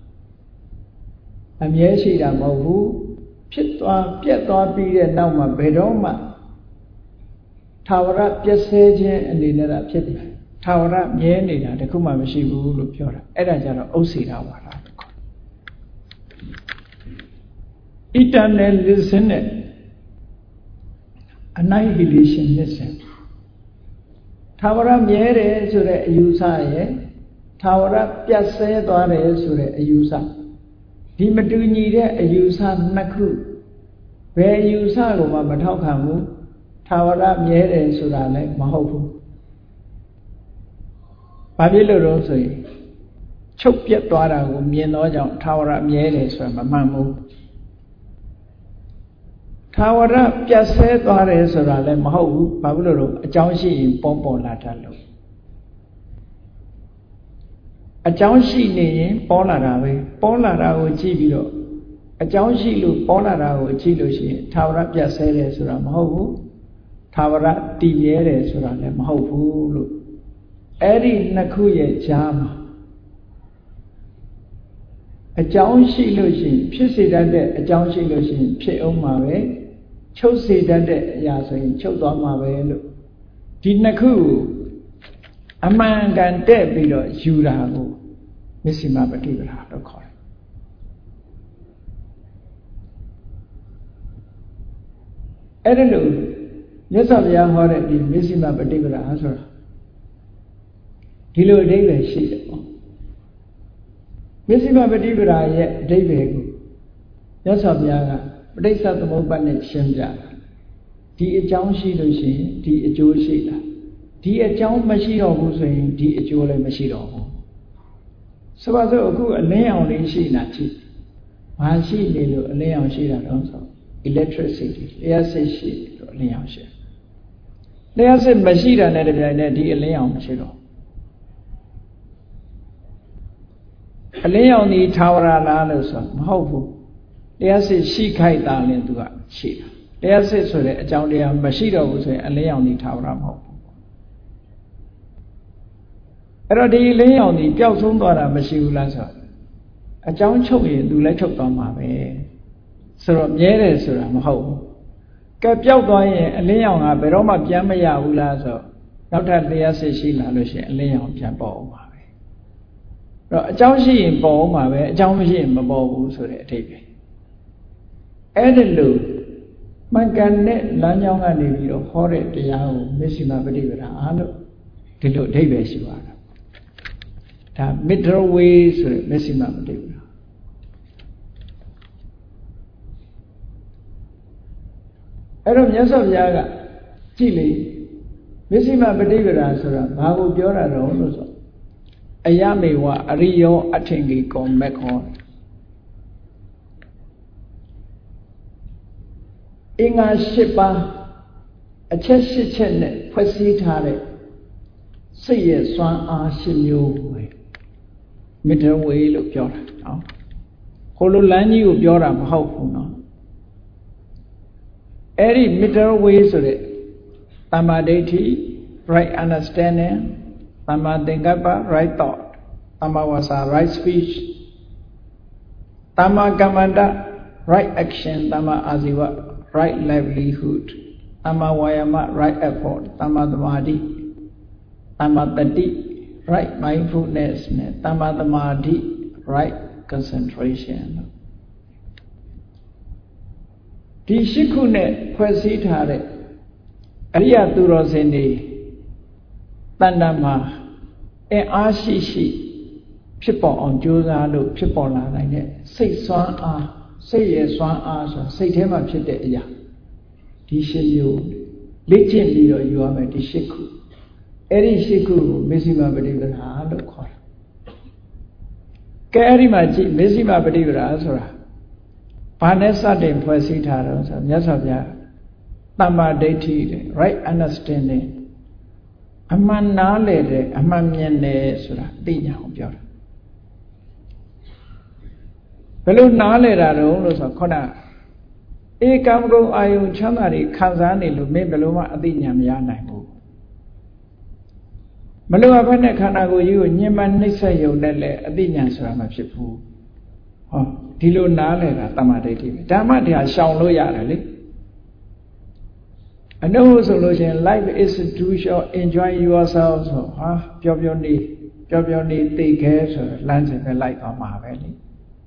အမြဲရှိတာမဟုတ်ဘူးဖြစ်သွားပြက်သွားပြီးတဲ့နောက်မှာဘယ်တော့မှထာဝရပျက်ဆဲခြင်းအနေနဲ့တာဖြစ်တယ်ထာဝရမြဲနေတာတခုမှမရှိဘူးလို့ပြောတာအဲ့ဒါကြတော့ဥစ္စေတဝါဒလို့ခေါ်တယ် eternalism နဲ့ annihilationism ထာဝရမြဲတယ်ဆိုတဲ့အယူဆရဲ့ထာဝရပြတ်ဆဲသွားတယ်ဆိုတဲ့အယူဆဒီမတူညီတဲ့အယူဆနှစ်ခုဘယ်အယူဆကိုမှမထောက်ခံဘူးထာဝရမြဲတယ်ဆိုတာလည်းမဟုတ်ဘူးဘာဖြစ်လို့တော့ဆိုရင်ချုပ်ပြတ်သွားတာကိုမြင်တော့ကြောင့်ထာဝရမြဲတယ်ဆိုတာမမှန်ဘူးထာဝရပြတ်ဆဲသွားတယ်ဆိုတာလည်းမဟုတ်ဘူးဘာဖြစ်လို့တော့အကြောင်းရှိရင်ပေါ်ပေါ်လာတတ်လို့အကြောင်းရှိနေရင်ပေါ်လာတာပဲပေါ်လာတာကိုကြည့်ပြီးတော့အကြောင်းရှိလို့ပေါ်လာတာကိုကြည့်လို့ရှိရင်ထာဝရပြတ်ဆဲတယ်ဆိုတာမဟုတ်ဘူးထာဝရတည်မြဲတယ်ဆိုတာလည်းမဟုတ်ဘူးလို့အဲ့ဒီနှစ်ခုရဲ့ကြားမှာအကြောင်းရှိလို့ရှိရင်ဖြစ်စေတတ်တဲ့အကြောင်းရှိလို့ရှိရင်ဖြစ်အောင်မှာပဲချုပ်စေတတ်တဲ့အရာဆိုရင်ချုပ်သွားမှာပဲလို့ဒီနှစ်ခုအမှန်ကန်တဲ့ပြီးတော့ယူတာကိုမစ္စည်းမပฏิပဒါလို့ခေါ်တယ်အဲ့ဒါလို့မြတ်စွာဘုရားဟောတဲ့ဒီမစ္စည်းမပฏิပဒါဆိုတာဒီလိုအဓိပ္ပာယ်ရှိတယ်ပေါ့မစ္စည်းမပฏิပဒါရဲ့အဓိပ္ပာယ်ကိုမြတ်စွာဘုရားကပဋိစ္စသမုပ္ပါဒ်နဲ့ရှင်းပြတာဒီအကြောင်းရှိလို့ရှိရင်ဒီအကျိုးရှိတာဒီအကြောင်းမရှိတော့ဘူးဆိုရင်ဒီအကျိုးလည်းမရှိတော့ဘူးဆိုပါစို့အခုအလင်းရောင်လေးရှိနေတာကြည့်ဘာရှိနေလို့အလင်းရောင်ရှိတာတော့ဆို electricity လျှပ်စစ်ရှိလို့အလင်းရောင်ရှိလျှပ်စစ်မရှိတာနဲ့တပြိုင်နက်ဒီအလင်းရောင်မရှိတော့အလင်းရောင်ဒီထာဝရလားလို့ဆိုမဟုတ်ဘူးလျှပ်စစ်ရှိခိုက်တာလည်းသူကရှိတာလျှပ်စစ်ဆိုတဲ့အကြောင်းတရားမရှိတော့ဘူးဆိုရင်အလင်းရောင်ဒီထာဝရမဟုတ်ဘူးအဲ့တော့ဒီအလင်းရောင်ဒီပျောက်ဆုံးသွားတာမရှိဘူးလားဆိုအကြောင်းချုပ်ရင်သူလည်းချုပ်သွားမှာပဲဆိုတော့မြဲတယ်ဆိုတာမဟုတ်ဘူးကဲပျောက်သွားရင်အလင်းရောင်ကဘယ်တော့မှပြန်မရဘူးလားဆိုနောက်ထပ်လျှပ်စစ်ရှိလာလို့ရှိရင်အလင်းရောင်ပြန်ပေါ်အောင်ပါပဲအဲ့တော့အကြောင်းရှိရင်ပေါ်အောင်ပါပဲအကြောင်းမရှိရင်မပေါ်ဘူးဆိုတဲ့အဓိပ္ပာယ်အဲ့ဒါလို့မှန်ကန်တဲ့လမ်းကြောင်းကနေပြီးတော့ဟောတဲ့တရားကိုမစ္စည်းမပฏิပဒါအားလို့ဒီလိုအဓိပ္ပာယ်ရှိပါတာဒါ middle way ဆိုတဲ့မစ္စည်းမပฏิပဒါအဲ့တော့မြတ်စွာဘုရားကကြည့်လေမစ္စည်းမပฏิပဒါဆိုတာဘာကိုပြောတာတော့လို့ဆိုအယမေဝအရိယောအထင်ကြီးကောမက်ခောအင်္ဂါ၈ပါးအချက်၈ချက်နဲ့ဖွဲ့စည်းထားတဲ့စိတ်ရဲ့စွမ်းအား၈မျိုးပဲ middle way လို့ပြောတာနော်ဟိုလိုလမ်းကြီးကိုပြောတာမဟုတ်ဘူးနော်အဲ့ဒီ middle way ဆိုတဲ့သမ္မာဒိဋ္ဌိ right understanding သမ္မာသင်္ကပ္ပ right thought သမ္မာဝါစာ right speech သမ္မာကမ္မန္တ right action သမ္မာအာဇီဝright livelihood သမ္မာဝါယာမ right effort သမ္မာသမာဓိသမ္မာတတိ right mindfulness နဲ့သမ္မာသမာဓိ right concentration ဒီရှစ်ခုနဲ့ဖွဲ့စည်းထားတဲ့အရိယသူတော်စင်တွေတဏ္ဍာမှာအင်အားရှိရှိဖြစ်ပေါ်အောင်ကြိုးစားလို့ဖြစ်ပေါ်လာနိုင်တဲ့စိတ်စွမ်းအားစိတ်ရဲ့စွမ်းအားဆိုစိတ်ထဲမှာဖြစ်တဲ့အရာဒီရှစ်မျိုးလေ့ကျင့်ပြီးတော့ယူရမယ်ဒီရှစ်ခုအဲ့ဒီရှစ်ခုကိုမစ္စည်းမပฏิပဒါလို့ခေါ်တယ်။ကဲအဲ့ဒီမှာကြည့်မစ္စည်းမပฏิပဒါဆိုတာဘာနဲ့စတင်ဖွဲ့စည်းထားတော့ဆိုမြတ်စွာဘုရားသမ္မာဒိဋ္ဌိတဲ့ right understanding အမှန်နားလည်တဲ့အမှန်မြင်တယ်ဆိုတာသိညာအောင်ပြောတာဘယ်လိုနားလည်တာတော့လို့ဆိုခေါင်းဧကံဂုံအာယုံချမ်းသာတွေခံစားနေလို့မင်းဘယ်လိုမှအသိဉာဏ်မရနိုင်ဘူးမလိုအပ်ဘဲနဲ့ခန္ဓာကိုယ်ကြီးကိုညှဉ်းပန်းနှိပ်စက်ယုံနဲ့လည်းအသိဉာဏ်ဆိုတာမဖြစ်ဘူးဟောဒီလိုနားလည်တာတမ္မာဒိဋ္ဌိပဲဓမ္မတရားရှောင်လို့ရတယ်လေအနုဆိုလို့ရှိရင် life is too short enjoy yourself ဆိုဟာပျော်ပျော်နေပျော်ပျော်နေသိခဲဆိုလမ်းစဉ်ပဲလိုက်သွားမှာပဲလေ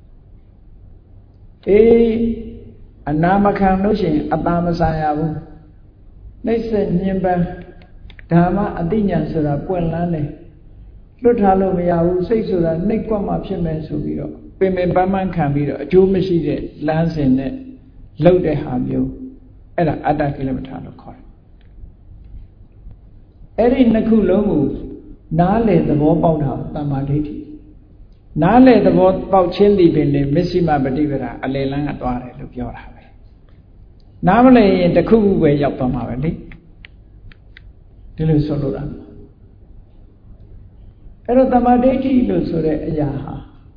အေးအနာမခံလို့ရှိရင်အတာမဆန်ရဘူးနှိမ့်ဆက်ညှဉ်းပန်းဓမ္မအသိဉာဏ်ဆိုတာပွင့်လန်းတယ်လွတ်ထားလို့မရဘူးစိတ်ဆိုတာနှိပ်ကွက်မှဖြစ်မယ်ဆိုပြီးတော့ပင်ပင်ပန်းပန်းခံပြီးတော့အကျိုးမရှိတဲ့လမ်းစဉ်နဲ့လှုပ်တဲ့ဟာမျိုးအဲ့ဒါအတ္တကိလမထာလို့ခေါ်တယ်အဲ့ဒီနှစ်ခုလုံးကိုနားလေသဘောပေါက်တာတမ္မာဒိဋ္ဌိနားလေသဘောပေါက်ခြင်းဒီပင်လေမစ္စည်းမပฏิပဒါအလယ်လန်းကသွားတယ်လို့ပြောတာပဲနားမလဲရင်တစ်ခုခုပဲရောက်သွားမှာပဲလေဒီလိုဆိုလို့တာအဲ့တော့တမ္မာဒိဋ္ဌိလို့ဆိုတဲ့အရာဟာ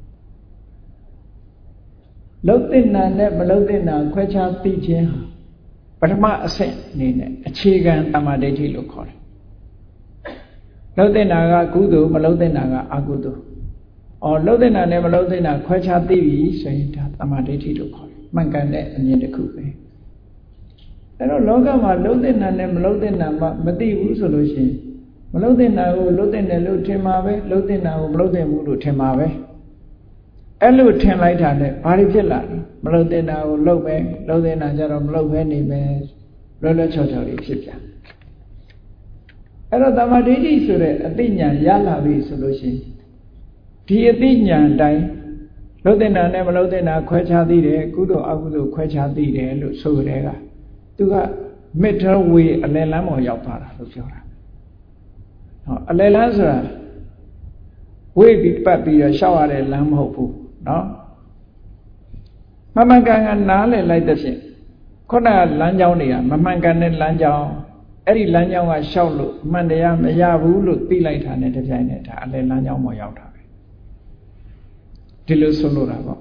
လှုပ်တဲ့နာနဲ့မလှုပ်တဲ့နာခွဲခြားသိခြင်းဟာပထမအဆင့်အနေနဲ့အခြေခံတမ္မာဒိဋ္ဌိလို့ခေါ်တယ်လှုပ်တဲ့နာကကုသိုလ်မလှုပ်တဲ့နာကအကုသိုလ်အော်လှုပ်တဲ့နာနဲ့မလှုပ်တဲ့နာခွဲခြားသိပြီဆိုရင်ဒါတမ္မာဒိဋ္ဌိလို့ခေါ်တယ်မှန်ကန်တဲ့အမြင်တစ်ခုပဲအဲ့တော့လောကမှာလှုပ်တဲ့နာနဲ့မလှုပ်တဲ့နာမှမသိဘူးဆိုလို့ရှိရင်မလှုပ်တဲ့နာကိုလှုပ်တဲ့နယ်လို့ထင်မှာပဲလှုပ်တဲ့နာကိုမလှုပ်တဲ့ဘူးလို့ထင်မှာပဲအဲ့လိုထင်လိုက်တာနဲ့ဘာတွေဖြစ်လာလဲမလှုပ်တဲ့နာကိုလှုပ်ပဲလှုပ်တဲ့နာကျတော့မလှုပ်ပဲနေပဲလွယ်လွယ်ချော်ချော်လေးဖြစ်ပြန်အဲ့တော့တမ္မာဒိဋ္ဌိဆိုတဲ့အသိဉာဏ်ရလာပြီဆိုလို့ရှိရင်ဒီအသိဉာဏ်တိုင်းလှုပ်တဲ့နာနဲ့မလှုပ်တဲ့နာခွဲခြားသိတယ်ကုသိုလ်အကုသိုလ်ခွဲခြားသိတယ်လို့ဆိုကြတဲ့ကသူက middle way အလယ်လမ်းပေါ်ရောက်သွားတာလို့ပြောတာဟောအလယ်လမ်းဆိုတာဝေးပြီးပတ်ပြီးတော့ရှောက်ရတဲ့လမ်းမဟုတ်ဘူးနော်မမှန်ကန်ကနားလည်လိုက်တဲ့ဖြင့်ခုနကလမ်းကြောင်းတွေကမမှန်ကန်တဲ့လမ်းကြောင်းအဲ့ဒီလမ်းကြောင်းကရှောက်လို့အမှန်တရားမရဘူးလို့သိလိုက်တာနဲ့တပြိုင်နက်ဒါအလယ်လမ်းကြောင်းပေါ်ရောက်တာပဲဒီလိုဆိုလို့တာပေါ့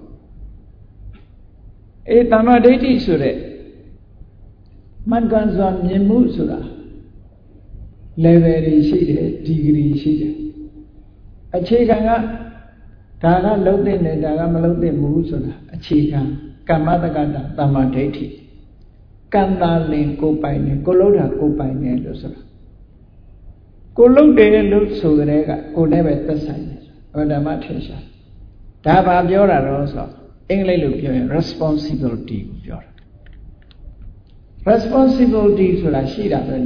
အေးတမ္မာဒိဋ္ဌိဆိုတဲ့မှန်ကန်စွာမြင်မှုဆိုတာ level တွေရှိတယ် degree ရှိတယ်အခြေခံကဒါကလှုပ်တဲ့နဲ့ဒါကမလှုပ်တဲ့ဘူးဆိုတာအခြေခံကမ္မတက္ကတာတမ္မာဒိဋ္ဌိကံတာလင်ကိုပိုင်နေကိုလှုပ်တာကိုပိုင်နေလို့ဆိုတာကိုလှုပ်တယ်လို့ဆိုကြတဲ့ကကိုလည်းပဲသက်ဆိုင်တယ်ဘဓမ္မထင်ရှားဒါပါပြောတာတော့ဆိုအင်္ဂလိပ်လိုပြောရင် responsibility ကိုပြောတာ responsibility ဆိုတာရှိတာပဲလေ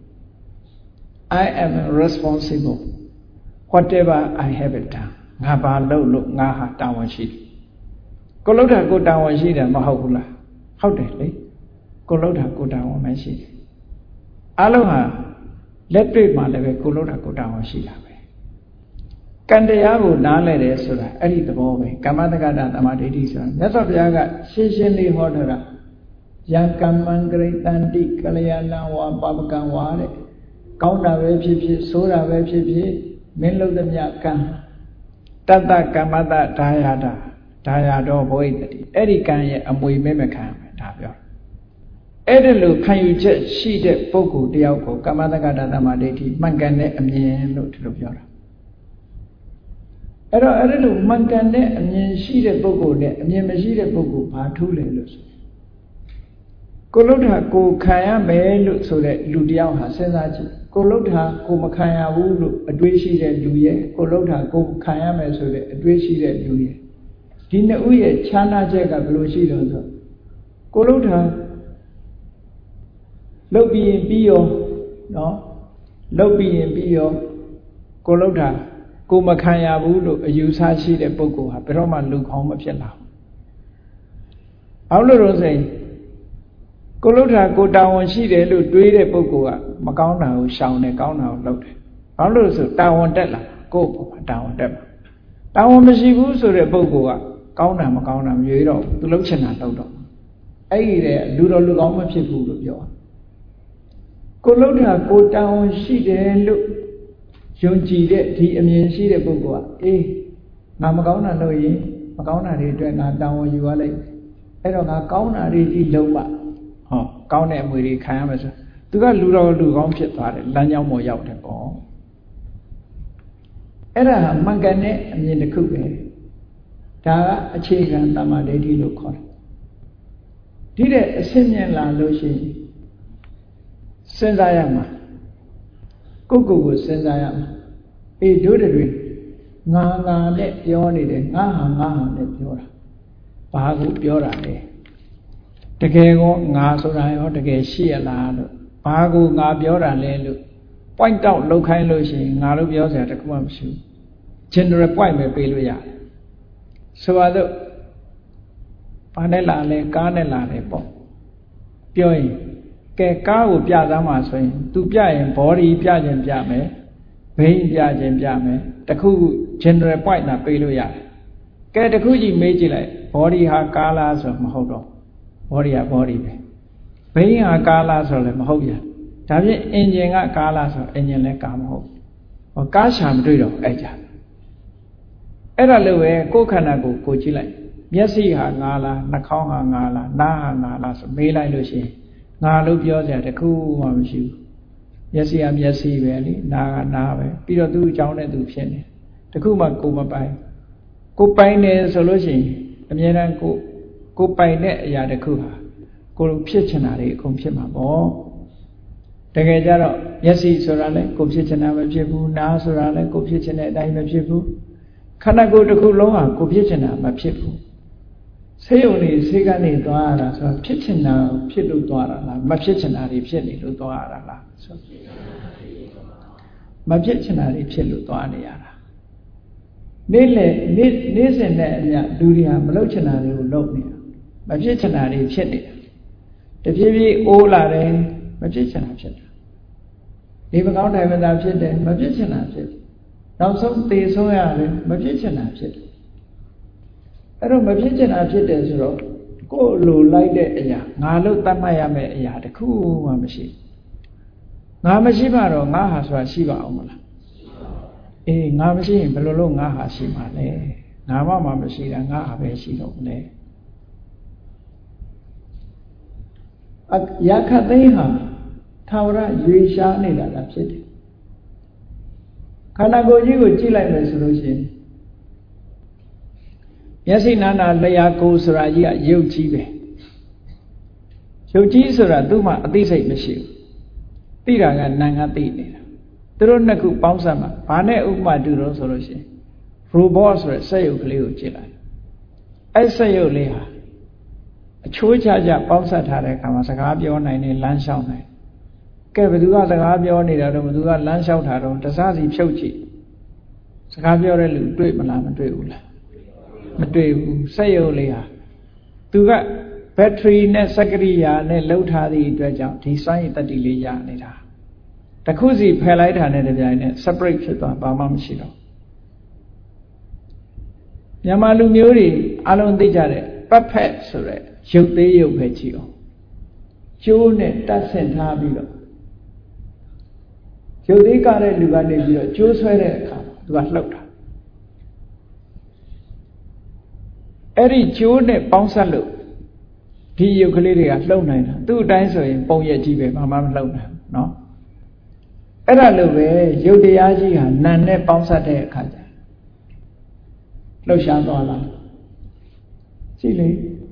I am responsible whatever I have done ငါဘာလုပ်လို့ငါဟာတာဝန်ရှိတယ်ကိုလှုပ်တာကိုတာဝန်ရှိတယ်မဟုတ်ဘူးလားဟုတ်တယ်လေကိုလှုပ်တာကိုတာဝန်မရှိတယ်အလုံးဟာလက်တွေ့မှာလည်းပဲကိုလှုပ်တာကိုတာဝန်ရှိတာပဲကံတရားကိုနားလဲတယ်ဆိုတာအဲ့ဒီသဘောပဲကမ္မတက္ကတာတမ္မာဒိဋ္ဌိဆိုတာမြတ်စွာဘုရားကရှင်းရှင်းလေးဟောထားတာယံကမ္မံဂရိတန္တိကလျာဏဝါပပကံဝါတဲ့ကောင်းတာပဲဖြစ်ဖြစ်ဆိုးတာပဲဖြစ်ဖြစ်မင်းလုပ်သမျှကံတတ္တကမ္မတဒါယတာဒါယတော်ဘောဟိတတိအဲ့ဒီကံရဲ့အမွေမဲ့မခံမယ်ဒါပြောအဲ့ဒီလိုခံယူချက်ရှိတဲ့ပုဂ္ဂိုလ်တယောက်ကိုကမ္မတက္ကတာတမ္မာဒိဋ္ဌိမှန်ကန်တဲ့အမြင်လို့ဒီလိုပြောတာအဲ့တော့အဲ့ဒီလိုမှန်ကန်တဲ့အမြင်ရှိတဲ့ပုဂ္ဂိုလ်နဲ့အမြင်မရှိတဲ့ပုဂ္ဂိုလ်ဘာထူးလဲလို့ဆိုကိုလှုပ်တာကိုခံရမယ်လို့ဆိုတဲ့လူတယောက်ဟာစဉ်းစားကြည့်ကိုလှုပ်တာကိုမခံရဘူးလို့အတွေးရှိတဲ့လူရဲ့ကိုလှုပ်တာကိုခံရမယ်ဆိုတဲ့အတွေးရှိတဲ့လူရဲ့ဒီနှစ်ဦးရဲ့ခြားနာချက်ကဘယ်လိုရှိတော့ဆိုကိုလှုပ်တာလှုပ်ပြီးရင်ပြီးရောနော်လှုပ်ပြီးရင်ပြီးရောကိုလှုပ်တာကိုမခံရဘူးလို့အယူဆရှိတဲ့ပုဂ္ဂိုလ်ဟာဘယ်တော့မှလူကောင်းမဖြစ်လာဘူး။ဘာလို့လို့ဆိုရင်ကိုလှုပ်တာကိုတာဝန်ရှိတယ်လို့တွေးတဲ့ပုဂ္ဂိုလ်ကမကောင်းတာကိုရှောင်တယ်ကောင်းတာကိုလုပ်တယ်။ဘာလို့လို့ဆိုတာဝန်တက်လာကိုယ့်ကိုယ်တာဝန်တက်မှာ။တာဝန်မရှိဘူးဆိုတဲ့ပုဂ္ဂိုလ်ကကောင်းတာမကောင်းတာမရွေးတော့ဘူးသူလှုပ်ချင်တာလုပ်တော့အဲ့ဒီတဲ့လူတော်လူကောင်းမဖြစ်ဘူးလို့ပြော။ကိုလှုပ်တာကိုတာဝန်ရှိတယ်လို့ယုံကြည်တဲ့ဒီအမြင်ရှိတဲ့ပုဂ္ဂိုလ်ကအေးငါမကောင်းတာလုပ်ရင်မကောင်းတာတွေအတွက်ငါတာဝန်ယူရလိုက်အဲ့တော့ငါကောင်းတာတွေကြီးလုံးပါဟောကောင်းတဲ့အမွေတွေခံရမယ်ဆိုသူကလူတော်လူကောင်းဖြစ်သွားတယ်လမ်းကြောင်းပေါ်ရောက်တယ်ပေါ့အဲ့ဒါမှန်ကန်တဲ့အမြင်တစ်ခုပဲဒါကအခြေခံတမ္မာဒိဋ္ဌိလို့ခေါ်တယ်ဒီတဲ့အရှင်းမြင်လာလို့ရှိရင်စဉ်းစားရမှာကိုယ့်ကိုယ်ကိုစဉ်းစားရမှာအေးတို့တွေငါငါနဲ့ပြောနေတယ်ငါဟာငါဟာနဲ့ပြောတာဘာကိုပြောတာလဲတကယ်ကောငါဆိုတာရောတကယ်ရှိရလားလို့ဘာကိုငါပြောတာလဲလို့ point out လောက်ခိုင်းလို့ရှိရင်ငါတို့ပြောစရာတခုမှမရှိဘူး general point ပဲပေးလို့ရတယ်ဆိုပါတော့ဘာနဲ့လာလဲကားနဲ့လာတယ်ပေါ့ပြောရင်ကဲကားကိုပြသားမှာဆိုရင် तू ပြရင် body ပြခြင်းပြမယ် bấy giờ trên giờ mấy đặc khu general point là bấy lâu ya cái đặc khu gì mấy chỉ lại body ha kala rồi mà hậu đó body ha body về bấy ha kala rồi lại mà hậu ya đặc biệt engine ha kala rồi engine lại cảm hậu và cá sàm đuôi rồi ấy cha ấy là lưu về cố khả năng của cô chỉ lại biết gì ha ngà là nát khao ha ngà là na ha ngà là mấy lại lưu gì ngà lưuပြောra đặc khu mà mình chịu biết gì à biết gì về đi na na về bây giờ tôi cháu này tôi phiền này đặc khu mà cô mà bay cô bay này số lúc gì em nhớ rằng cô cô bay này giờ đặc khu ha cô phiền chân nào đấy không phiền mà bỏ đặc cái giờ đó biết gì số ra đấy cô phiền chân nào mà phiền bu na số ra đấy cô phiền chân này đây mà phiền bu khả năng cô đặc khu lâu à cô phiền chân nào mà phiền bu xây dựng này xây cái này toa là sao phiền chân nào phiền đâu toa là mà phiền chân nào thì phiền này đâu toa là là mà phiền chân nào thì phiền đâu toa này à nên là nên nên xem này nhà đuôi à mà lâu chân nào thì lâu này mà phiền chân nào thì phiền này để phiền vì ô là đấy mà phiền chân nào phiền đi mà cáo này mà làm phiền đấy mà phiền chân nào phiền đau sống tê sống à đấy mà phiền chân nào phiềnအဲ့တော့မဖြစ်ချင်တာဖြစ်တယ်ဆိုတော့ကိုယ်လိုလိုက်တဲ့အရာငါလို့တတ်မှတ်ရမယ့်အရာတစ်ခုမှမရှိငါမရှိမှတော့ငါဟာဆိုတာရှိပါအောင်မလားအေးငါမရှိရင်ဘယ်လိုလုပ်ငါဟာရှိမှာလဲငါမှမှမရှိတာငါဟာပဲရှိတော့မလဲအရာခတ်သိမ်းဟာထာဝရရွေရှားနေတာလားဖြစ်တယ်ခန္ဓာကိုယ်ကြီးကိုကြည့်လိုက်မယ်ဆိုလို့ရှိရင်မျက်စိနာနာလျှာကိုယ်ဆိုတာကြီးကရုပ်ကြီးပဲရုပ်ကြီးဆိုတာသူ့မှာအသိစိတ်မရှိဘူးသိတာကနာငါသိနေတာသူတို့နှစ်ခုပေါင်းစပ်မှာဘာနဲ့ဥပမာတူတော့ဆိုလို့ရှိရင် robot ဆိုတဲ့စက်ရုပ်ကလေးကိုကြည့်လိုက်အဲ့စက်ရုပ်လေးဟာအချိုးချချပေါင်းစပ်ထားတဲ့အခါမှာစကားပြောနိုင်နေလမ်းလျှောက်နိုင်ကဲဘယ်သူကစကားပြောနေတာတော့ဘယ်သူကလမ်းလျှောက်တာတော့တစားစီဖြုတ်ကြည့်စကားပြောတဲ့လူတွေ့မလားမတွေ့ဘူးလားမတွေ့ဘူးစက်ရုပ်လေးဟာသူကဘက်ထရီနဲ့စက်ကရိယာနဲ့လှုပ်ထားသည့်အတွက်ကြောင့်ဒီစွမ်းရည်တတ္တိလေးရနေတာတခုစီဖယ်လိုက်တာနဲ့တပြိုင်နက် separate ဖြစ်သွားဘာမှမရှိတော့မြန်မာလူမျိုးတွေအလုံးသိကြတဲ့ပတ်ဖက်ဆိုတဲ့ရုပ်သေးရုပ်ပဲကြည့်အောင်ကျိုးနဲ့တတ်ဆင်ထားပြီးတော့ရုပ်သေးကတဲ့လူကနေပြီးတော့ကျိုးဆွဲတဲ့အခါသူကလှုပ်တာအဲ့ဒီကျိုးနဲ့ပေါင်းစပ်လို့ဒီရုပ်ကလေးတွေကလှုပ်နိုင်တာသူ့အတိုင်းဆိုရင်ပုံရက်ကြီးပဲဘာမှမလှုပ်နိုင်ဘူးเนาะအဲ့ဒါလိုပဲရုပ်တရားကြီးဟာနာနဲ့ပေါင်းစပ်တဲ့အခါကျလှုပ်ရှားသွားလာကြည့်လေ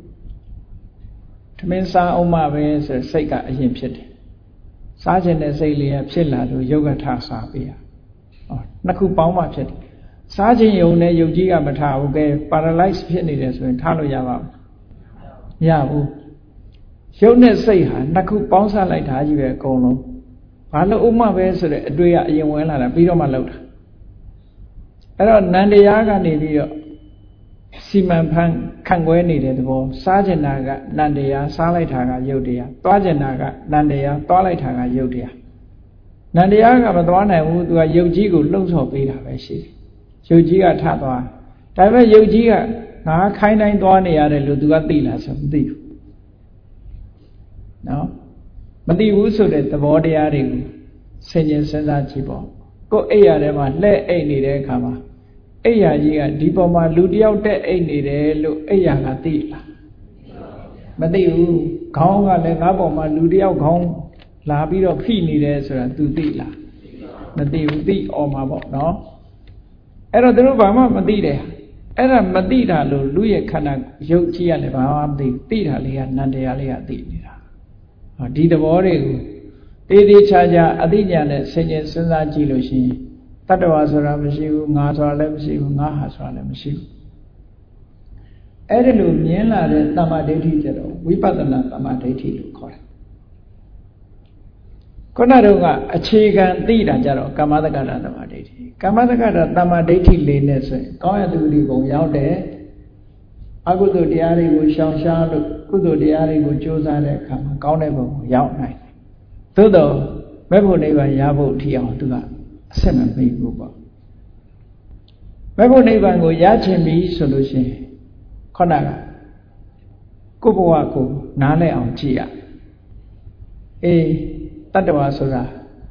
ထမင်းစားအောင်မှပဲဆိုစိတ်ကအရင်ဖြစ်တယ်စားခြင်းတဲ့စိတ်လေးကဖြစ်လာလို့ယုတ်ကထစားပေးရဟောနှစ်ခုပေါင်းမှဖြစ်တယ်စားခြင်းယုံနဲ့ယုတ်ကြီးကမထဘူးကဲ paralyze ဖြစ်နေတယ်ဆိုရင်ထားလို့ရပါဘူးမရဘူးရုပ်နဲ့စိတ်ဟာနှစ်ခုပေါင်းစပ်လိုက်တာကြီးပဲအကုန်လုံးဘာလို့ဥမပဲဆိုတဲ့အတွေ့အရင်ဝင်လာတာပြီးတော့မှလောက်တာအဲ့တော့နန္တရားကနေပြီးတော့စီမံဖန်ခံွယ်နေတဲ့သဘောစားကျင်တာကနန္တရားစားလိုက်တာကယုတ်တရားသွားကျင်တာကနန္တရားသွားလိုက်တာကယုတ်တရားနန္တရားကမသွားနိုင်ဘူးသူကယုတ်ကြီးကိုလှုံ့ဆော်ပေးတာပဲရှိတယ်ယုတ်ကြီးကထသွားဒါပေမဲ့ယုတ်ကြီးကငါခိုင်းတိုင်းသွားနေရတယ်လို့သူကသိလားဆိုမသိဘူးနော်မသိဘူးဆိုတဲ့သဘောတရားတွေကိုဆင်ခြင်စဉ်းစားကြည့်ပေါ့ကိုယ်အိယာထဲမှာလှဲ့အိတ်နေတဲ့အခါမှာအိယာကြီးကဒီပေါ်မှာလူတယောက်တက်အိတ်နေတယ်လို့အိယာကသိလားမသိဘူးခေါင်းကလည်းငါပေါ်မှာလူတယောက်ခေါင်းလာပြီးတော့ဖိနေတယ်ဆိုတာ तू သိလားမသိဘူးသိអော်မှာပေါ့နော်အဲ့တော့သူတို့ဘာမှမသိတယ်အဲ့ဒါမသိတာလို့လူရဲ့ခန္ဓာရုပ်ကြီးရလည်းဘာမှမသိသိတာလေးကနန္တရားလေးကသိနေတာဟောဒီသဘောတွေကိုတေးသေးချာချာအသိဉာဏ်နဲ့ဆင်ခြင်စဉ်းစားကြည့်လို့ရှိရင်တတ္တဝါဆိုတာမရှိဘူးငါဆိုတာလည်းမရှိဘူးငါဟာဆိုတာလည်းမရှိဘူးအဲ့ဒီလိုမြင်လာတဲ့သမ္မာဒိဋ္ဌိကျတော့ဝိပဿနာသမ္မာဒိဋ္ဌိလို့ခေါ်တယ်ခုနတုန်းကအခြေခံသိတာကြတော့ကမ္မတက္ကတာသမ္မာဒိဋ္ဌိကမ္မတက္ကတာသမ္မာဒိဋ္ဌိလေးနဲ့ဆိုရင်ကောင်းရသူဒီပုံရောက်တယ်အကုသိုလ်တရားတွေကိုရှောင်ရှားလို့ကုသိုလ်တရားတွေကိုကြိုးစားတဲ့အခါမှာကောင်းတဲ့ပုံကိုရောက်နိုင်တယ်သို့တော့မဲ့ဖို့နိဗ္ဗာန်ရဖို့ထီအောင်သူကအစစ်မမိဘူးပေါ့ဘယ်ဘုနိဗ္ဗာန်ကိုရချင်ပြီဆိုလို့ရှိရင်ခုနကကိုယ့်ဘဝကိုနားလည်အောင်ကြည့်ရအေးတတ္တဝါဆိုတာ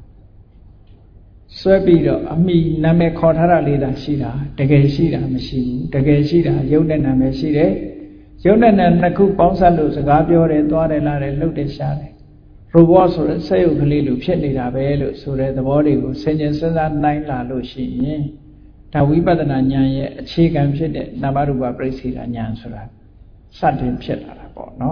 ဆွဲပြီးတော့အမိနာမည်ခေါ်ထားတာလေးသာရှိတာတကယ်ရှိတာမရှိဘူးတကယ်ရှိတာယုတ်တဲ့နာမည်ရှိတယ်ယုတ်တဲ့နာနှစ်ခုပေါင်းစပ်လို့စကားပြောတယ်သွားတယ်လာတယ်လှုပ်တယ်ရှားတယ်ရိုဘောဆိုတဲ့စက်ရုပ်ကလေးလိုဖြစ်နေတာပဲလို့ဆိုတဲ့သဘောတွေကိုဆင်ခြင်စဉ်းစားနိုင်လာလို့ရှိရင်ဒါဝိပဿနာဉာဏ်ရဲ့အခြေခံဖြစ်တဲ့နာမရူပပရိစ္ဆေဒဉာဏ်ဆိုတာစတင်ဖြစ်လာတာပေါ့နော်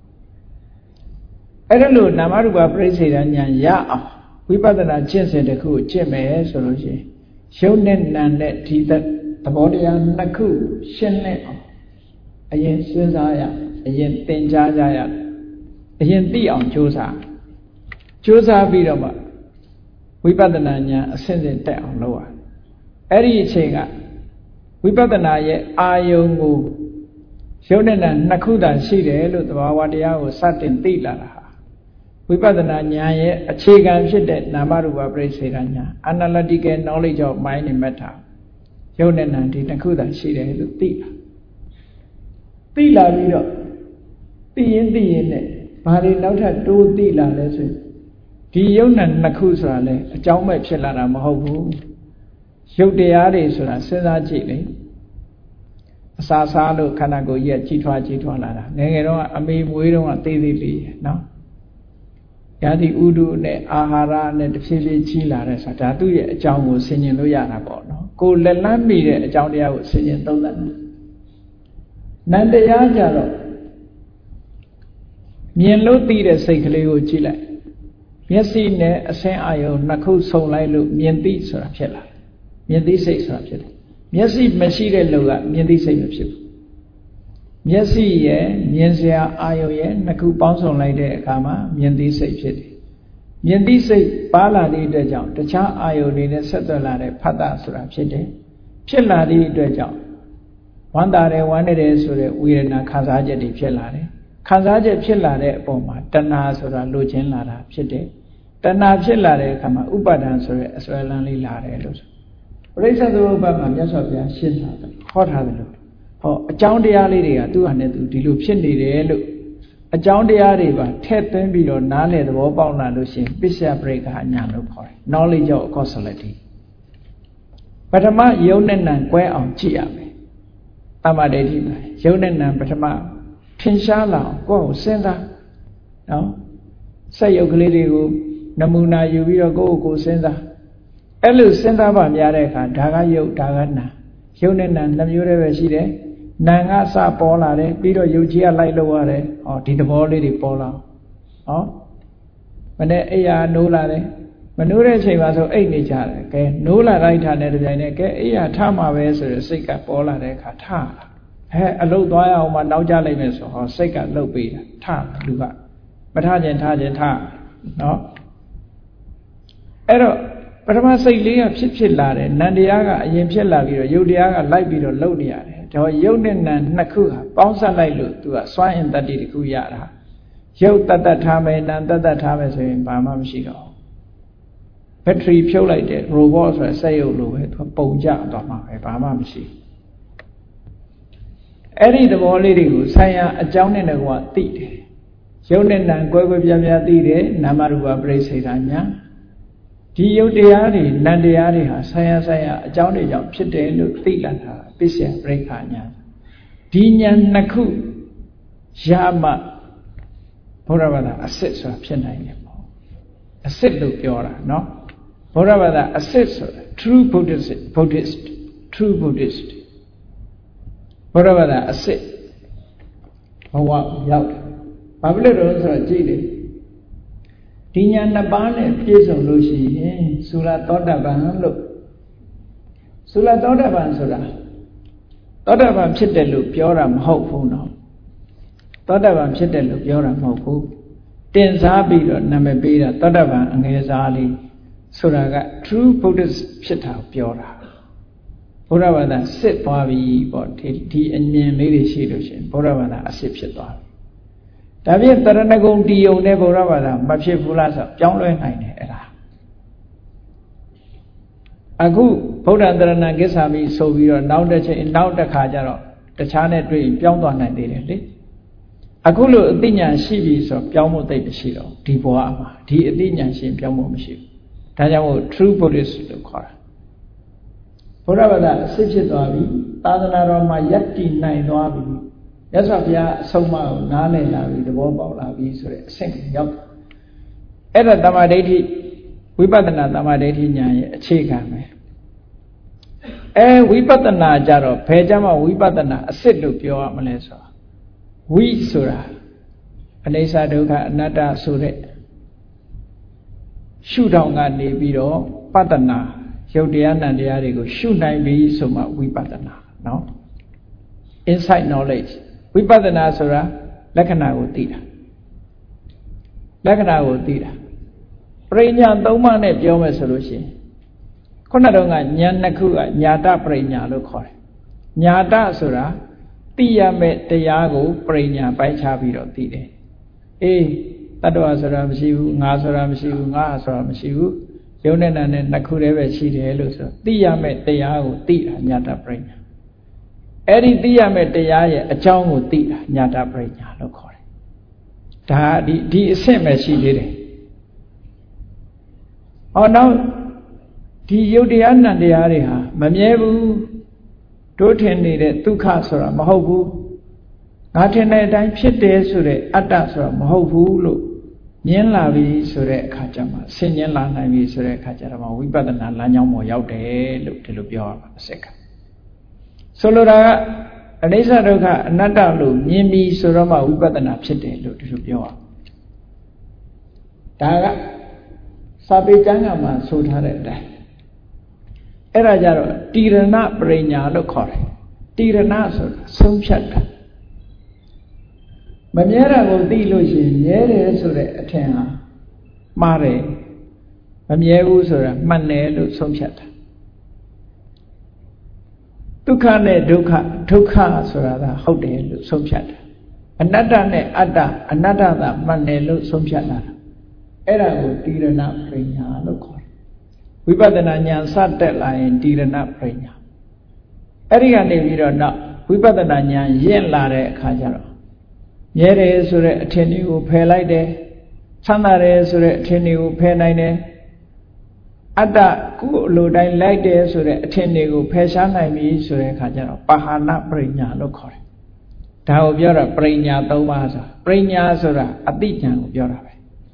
အဲ့ဒါလို့နာမရူပပရိစ္ဆေဒဉာဏ်ရအောင်ဝိပဿနာကျင့်စဉ်တစ်ခုကိုကျင့်မယ်ဆိုလို့ရှိရင်ရုပ်နဲ့နာမ်နဲ့ဒီသဘောတရားနှစ်ခုရှင်းလင်းအောင်အရင်စဉ်းစားရအရင်သင်ကြားကြရအရင်သိအောင်ကြိုးစားကြိုးစားပြီးတော့မှဝိပဿနာဉာဏ်အစဉ်စဉ်တက်အောင်လုပ်ရအဲ့ဒီအချိန်ကဝိပဿနာရဲ့အာယုံကိုရုပ်နဲ့နာမ်နှစ်ခုသာရှိတယ်လို့သဘာဝတရားကိုစတင်သိလာတာဝိပဿနာဉာဏ်ရဲ့အခြေခံဖြစ်တဲ့နာမရူပပရိစ္ဆေဒဉာဏ် analytical knowledge of mind and matter ရုပ်နဲ့နာမ်ဒီနှစ်ခုသာရှိတယ်လို့သိလာသိလာပြီးတော့သိရင်သိရင်နဲ့ဘာတွေနောက်ထပ်တိုးသိလာလဲဆိုဒီရုပ်နဲ့နှစ်ခုဆိုတာလဲအကြောင်းမဲ့ဖြစ်လာတာမဟုတ်ဘူးရုပ်တရားတွေဆိုတာစဉ်းစားကြည့်လေအစာစားလို့ခန္ဓာကိုယ်ကြီးကကြီးထွားကြီးထွားလာတာငယ်ငယ်တော့အမေမွေးတော့သေးသေးလေးနော်ယာတိဥဒုနဲ့အာဟာရနဲ့တဖြည်းဖြည်းကြီးလာတဲ့ဆိုတာဒါသူ့ရဲ့အကြောင်းကိုဆင်ခြင်လို့ရတာပေါ့နော်ကိုယ်လက်လန်းမိတဲ့အကြောင်းတရားကိုဆင်ခြင်သုံးသပ်တယ်နန္တရားကြတော့မြင်လို့သိတဲ့စိတ်ကလေးကိုကြည့်လိုက်မျက်စိနဲ့အဆင်းအာယုံနှစ်ခုဆုံလိုက်လို့မြင်သိဆိုတာဖြစ်လာမြင်သိစိတ်ဆိုတာဖြစ်တယ်မျက်စိမရှိတဲ့လူကမြင်သိစိတ်မဖြစ်ဘူးမျက်စိရဲ့မြင်စရာအာယုံရဲ့နှစ်ခုပေါင်းစုံလိုက်တဲ့အခါမှာမြင်သိစိတ်ဖြစ်တယ်မြင်သိစိတ်ပါလာတဲ့အတွက်ကြောင့်တခြားအာယုံတွေနဲ့ဆက်သွယ်လာတဲ့ဖတ်တာဆိုတာဖြစ်တယ်ဖြစ်လာတဲ့အတွက်ကြောင့်ဝမ်းသာတယ်ဝမ်းနေတယ်ဆိုတဲ့ဝေဒနာခံစားချက်တွေဖြစ်လာတယ်ခံစားချက်ဖြစ်လာတဲ့အပေါ်မှာတဏှာဆိုတာလိုချင်လာတာဖြစ်တယ်တဏှာဖြစ်လာတဲ့အခါမှာဥပါဒံဆိုတဲ့အစွဲလန်းလေးလာတယ်လို့ဆိုပရိစ္ဆေသမုပ္ပါဒ်မှာမြတ်စွာဘုရားရှင်းထားတယ်ဟောထားတယ်လို့ဟောအကြောင်းတရားလေးတွေကသူ့ဟာနဲ့သူဒီလိုဖြစ်နေတယ်လို့အကြောင်းတရားတွေပါထည့်သွင်းပြီးတော့နားလည်သဘောပေါက်လာလို့ရှိရင်ပစ္စယပရိက္ခဉာဏ်လို့ခေါ်တယ် knowledge of causality ပထမယုံနဲ့နံကွဲအောင်ကြည့်ရမယ်တမ္မာဒိဋ္ဌိမှာယုံနဲ့နံပထမထင်ရှားလာအောင်ကိုယ့်ကိုစဉ်းစားနော်စက်ယုတ်ကလေးတွေကိုနမူနာယူပြီးတော့ကိုယ့်ကိုယ်စဉ်းစားအဲ့လိုစဉ်းစားပါများတဲ့အခါဒါကယုတ်ဒါကနာယုတ်နဲ့နာနှစ်မျိုးတည်းပဲရှိတယ်နာကစပေါ်လာတယ်ပြီးတော့ယုတ်ကြီးကလိုက်လို့ရတယ်ဟောဒီသဘောလေးတွေပေါ်လာဟောမနေ့အိယာနိုးလာတယ်မနိုးတဲ့အချိန်မှာဆိုအိတ်နေကြတယ်ကဲနိုးလာလိုက်တာနဲ့တပြိုင်နက်ကဲအိယာထမှာပဲဆိုရယ်စိတ်ကပေါ်လာတဲ့အခါထလာဟဲအလုတ်သွားရအောင်မှနောက်ကျလိုက်မယ်ဆိုဟောစိတ်ကလှုပ်ပေးတာထလူကမထခြင်းထခြင်းထနော်အဲ့တော့ပထမစိတ်လေးကဖြစ်ဖြစ်လာတယ်နံတရားကအရင်ဖြစ်လာပြီးတော့ယုတ်တရားကလိုက်ပြီးတော့လှုပ်နေရတယ်ဒါယုတ်နဲ့နံနှစ်ခုဟာပေါင်းစပ်လိုက်လို့သူကစွမ်းအင်တတ္တိတစ်ခုရတာယုတ်တတ်တတ်ထားမယ်နံတတ်တတ်ထားမယ်ဆိုရင်ဘာမှမရှိတော့ဘက်ထရီဖြုတ်လိုက်တဲ့ robot ဆိုတဲ့စက်ရုပ်လိုပဲသူပုံကျသွားမှာပဲဘာမှမရှိအဲ့ဒီသဘောလေးတွေကိုဆိုင်ရာအကြောင်းနဲ့ကွာသိတယ်ယုတ်နဲ့နံကွဲကွဲပြားပြားသိတယ်နာမရူပပရိစ္ဆေဒဉာဏ်ဒီယုတ်တရားတွေနံတရားတွေဟာဆိုင်ရာဆိုင်ရာအကြောင်းတွေကြောင့်ဖြစ်တယ်လို့သိလာတာပစ္စယပရိက္ခဉာဏ်ဒီဉာဏ်နှစ်ခုရမှဘုရားဘာသာအစစ်ဆိုတာဖြစ်နိုင်တယ်ပေါ့အစစ်လို့ပြောတာเนาะဘုရားဘာသာအစစ်ဆိုတာ true Buddhist Buddhist true Buddhist ဘုရားဘာသာအစစ်ဘဝရောက်တယ်ဘာဖြစ်လို့လဲဆိုတော့ကြည့်လေဒီညာနှစ်ပါးနဲ့ပြည့်စုံလို့ရှိရင်သုလသောတပန်လို့သုလသောတပန်ဆိုတာသောတပန်ဖြစ်တယ်လို့ပြောတာမဟုတ်ဘူးနော်သောတပန်ဖြစ်တယ်လို့ပြောတာမဟုတ်ဘူးတင်စားပြီးတော့နာမည်ပေးတာသောတပန်အငယ်စားလေးဆိုတာက true Buddhist ဖြစ်တာပြောတာဘုရားဘာသာစစ်သွားပြီပေါ့ဒီဒီအမြင်လေးတွေရှိလို့ရှိရင်ဘုရားဘာသာအစစ်ဖြစ်သွားပြီဒါဖြင့်တရဏဂုံတီယုံနဲ့ဘုရားဘာသာမဖြစ်ဘူးလားဆိုပြောင်းလဲနိုင်တယ်အဲ့ဒါအခုဗုဒ္ဓတရဏဂစ္ဆာမိဆိုပြီးတော့နောက်တစ်ချိန်နောက်တစ်ခါကျတော့တခြားနဲ့တွေ့ပြောင်းသွားနိုင်သေးတယ်လေအခုလို့အသိဉာဏ်ရှိပြီဆိုတော့ပြောင်းဖို့သိမရှိတော့ဒီဘဝမှာဒီအသိဉာဏ်ရှင်ပြောင်းဖို့မရှိဘူးဒါကြောင့်မို့ true Buddhist လို့ခေါ်တာဘုရားဘာသာအစစ်ဖြစ်သွားပြီသာသနာတော်မှာယက်တည်နိုင်သွားပြီမြတ်စွာဘုရားအဆုံးအမကိုနားလည်လာပြီသဘောပေါက်လာပြီဆိုတဲ့အဆင့်ကိုရောက်အဲ့ဒါတမာဒိဋ္ဌိဝိပဿနာတမာဒိဋ္ဌိဉာဏ်ရဲ့အခြေခံပဲအဲဝိပဿနာကြတော့ဘယ်ကြမှာဝိပဿနာအစစ်လို့ပြောရမလဲဆိုတော့ဝိဆိုတာအနိစ္စဒုက္ခအနတ္တဆိုတဲ့ရှုထောင့်ကနေပြီးတော့ပတ္တနာရုပ်တရားနံတရားတွေကိုရှုနိုင်ပြီဆိုမှဝိပဿနာเนาะ insight knowledge ဝိပဿနာဆိုတာလက္ခဏာကိုသိတာလက္ခဏာကိုသိတာပရိညာသုံးပါးနဲ့ပြောမယ်ဆိုလို့ရှိရင်ခုနတော့ကဉာဏ်နှစ်ခုကညာတပရိညာလို့ခေါ်တယ်ညာတဆိုတာသိရမယ့်တရားကိုပရိညာပိုင်းခြားပြီးတော့သိတယ်အေးတတ္တဝါဆိုတာမရှိဘူးငါဆိုတာမရှိဘူးငါဆိုတာမရှိဘူးယုံနဲ့နာနဲ့နှစ်ခုတည်းပဲရှိတယ်လို့ဆိုသိရမယ့်တရားကိုသိတာညာတပရိညာအဲ့ဒီသိရမယ့်တရားရဲ့အကြောင်းကိုသိတာညာတပရိညာလို့ခေါ်တယ်ဒါဒီဒီအဆင့်ပဲရှိသေးတယ်ဟောနောက်ဒီယုတ်တရားနံတရားတွေဟာမမြဲဘူးတို့ထင်နေတဲ့ဒုက္ခဆိုတာမဟုတ်ဘူးငါထင်တဲ့အတိုင်းဖြစ်တယ်ဆိုတဲ့အတ္တဆိုတာမဟုတ်ဘူးလို့မြင်လာပြီဆိုတဲ့အခါကျမှဆင်ញင်လာနိုင်ပြီဆိုတဲ့အခါကျတော့ဝိပဿနာလမ်းကြောင်းပေါ်ရောက်တယ်လို့ဒီလိုပြောရမှာအစက်ကဆိုလိုတာကအနိစ္စဒုက္ခအနတ္တလို့မြင်ပြီဆိုတော့မှဝိပဿနာဖြစ်တယ်လို့ဒီလိုပြောရဒါကစာပေကျမ်းဂန်မှာဆိုထားတဲ့အတိုင်းအဲ့ဒါကြတော့တိရဏပရိညာလို့ခေါ်တယ်တိရဏဆိုတာဆုံးဖြတ်တာမမြဲတာကိုသိလို့ရှိရင်မြဲတယ်ဆိုတဲ့အထင်ဟာမှားတယ်မမြဲဘူးဆိုတာမှန်တယ်လို့ဆုံးဖြတ်တာဒုက္ခနဲ့ဒုက္ခဒုက္ခဆိုတာကဟုတ်တယ်လို့ဆုံးဖြတ်တာအနတ္တနဲ့အတ္တအနတ္တသာမှန်တယ်လို့ဆုံးဖြတ်လာတာအဲ့ဒါကိုတိရဏပရိညာလို့ခေါ်တယ်ဝိပဿနာဉာဏ်စတက်လာရင်တိရဏပရိညာအဲ့ဒီကနေပြီးတော့နောက်ဝိပဿနာဉာဏ်ရင့်လာတဲ့အခါကျတော့မြဲတယ်ဆိုတဲ့အထင်တွေကိုဖယ်လိုက်တယ်ချမ်းသာတယ်ဆိုတဲ့အထင်တွေကိုဖယ်နိုင်တယ်အတ္တကိုယ်အလိုတိုင်းလိုက်တယ်ဆိုတဲ့အထင်တွေကိုဖယ်ရှားနိုင်ပြီဆိုတဲ့အခါကျတော့ပဟာနပရိညာလို့ခေါ်တယ်ဒါကိုပြောတာပရိညာသုံးပါးဆိုတာပရိညာဆိုတာအသိဉာဏ်ကိုပြောတာပဲ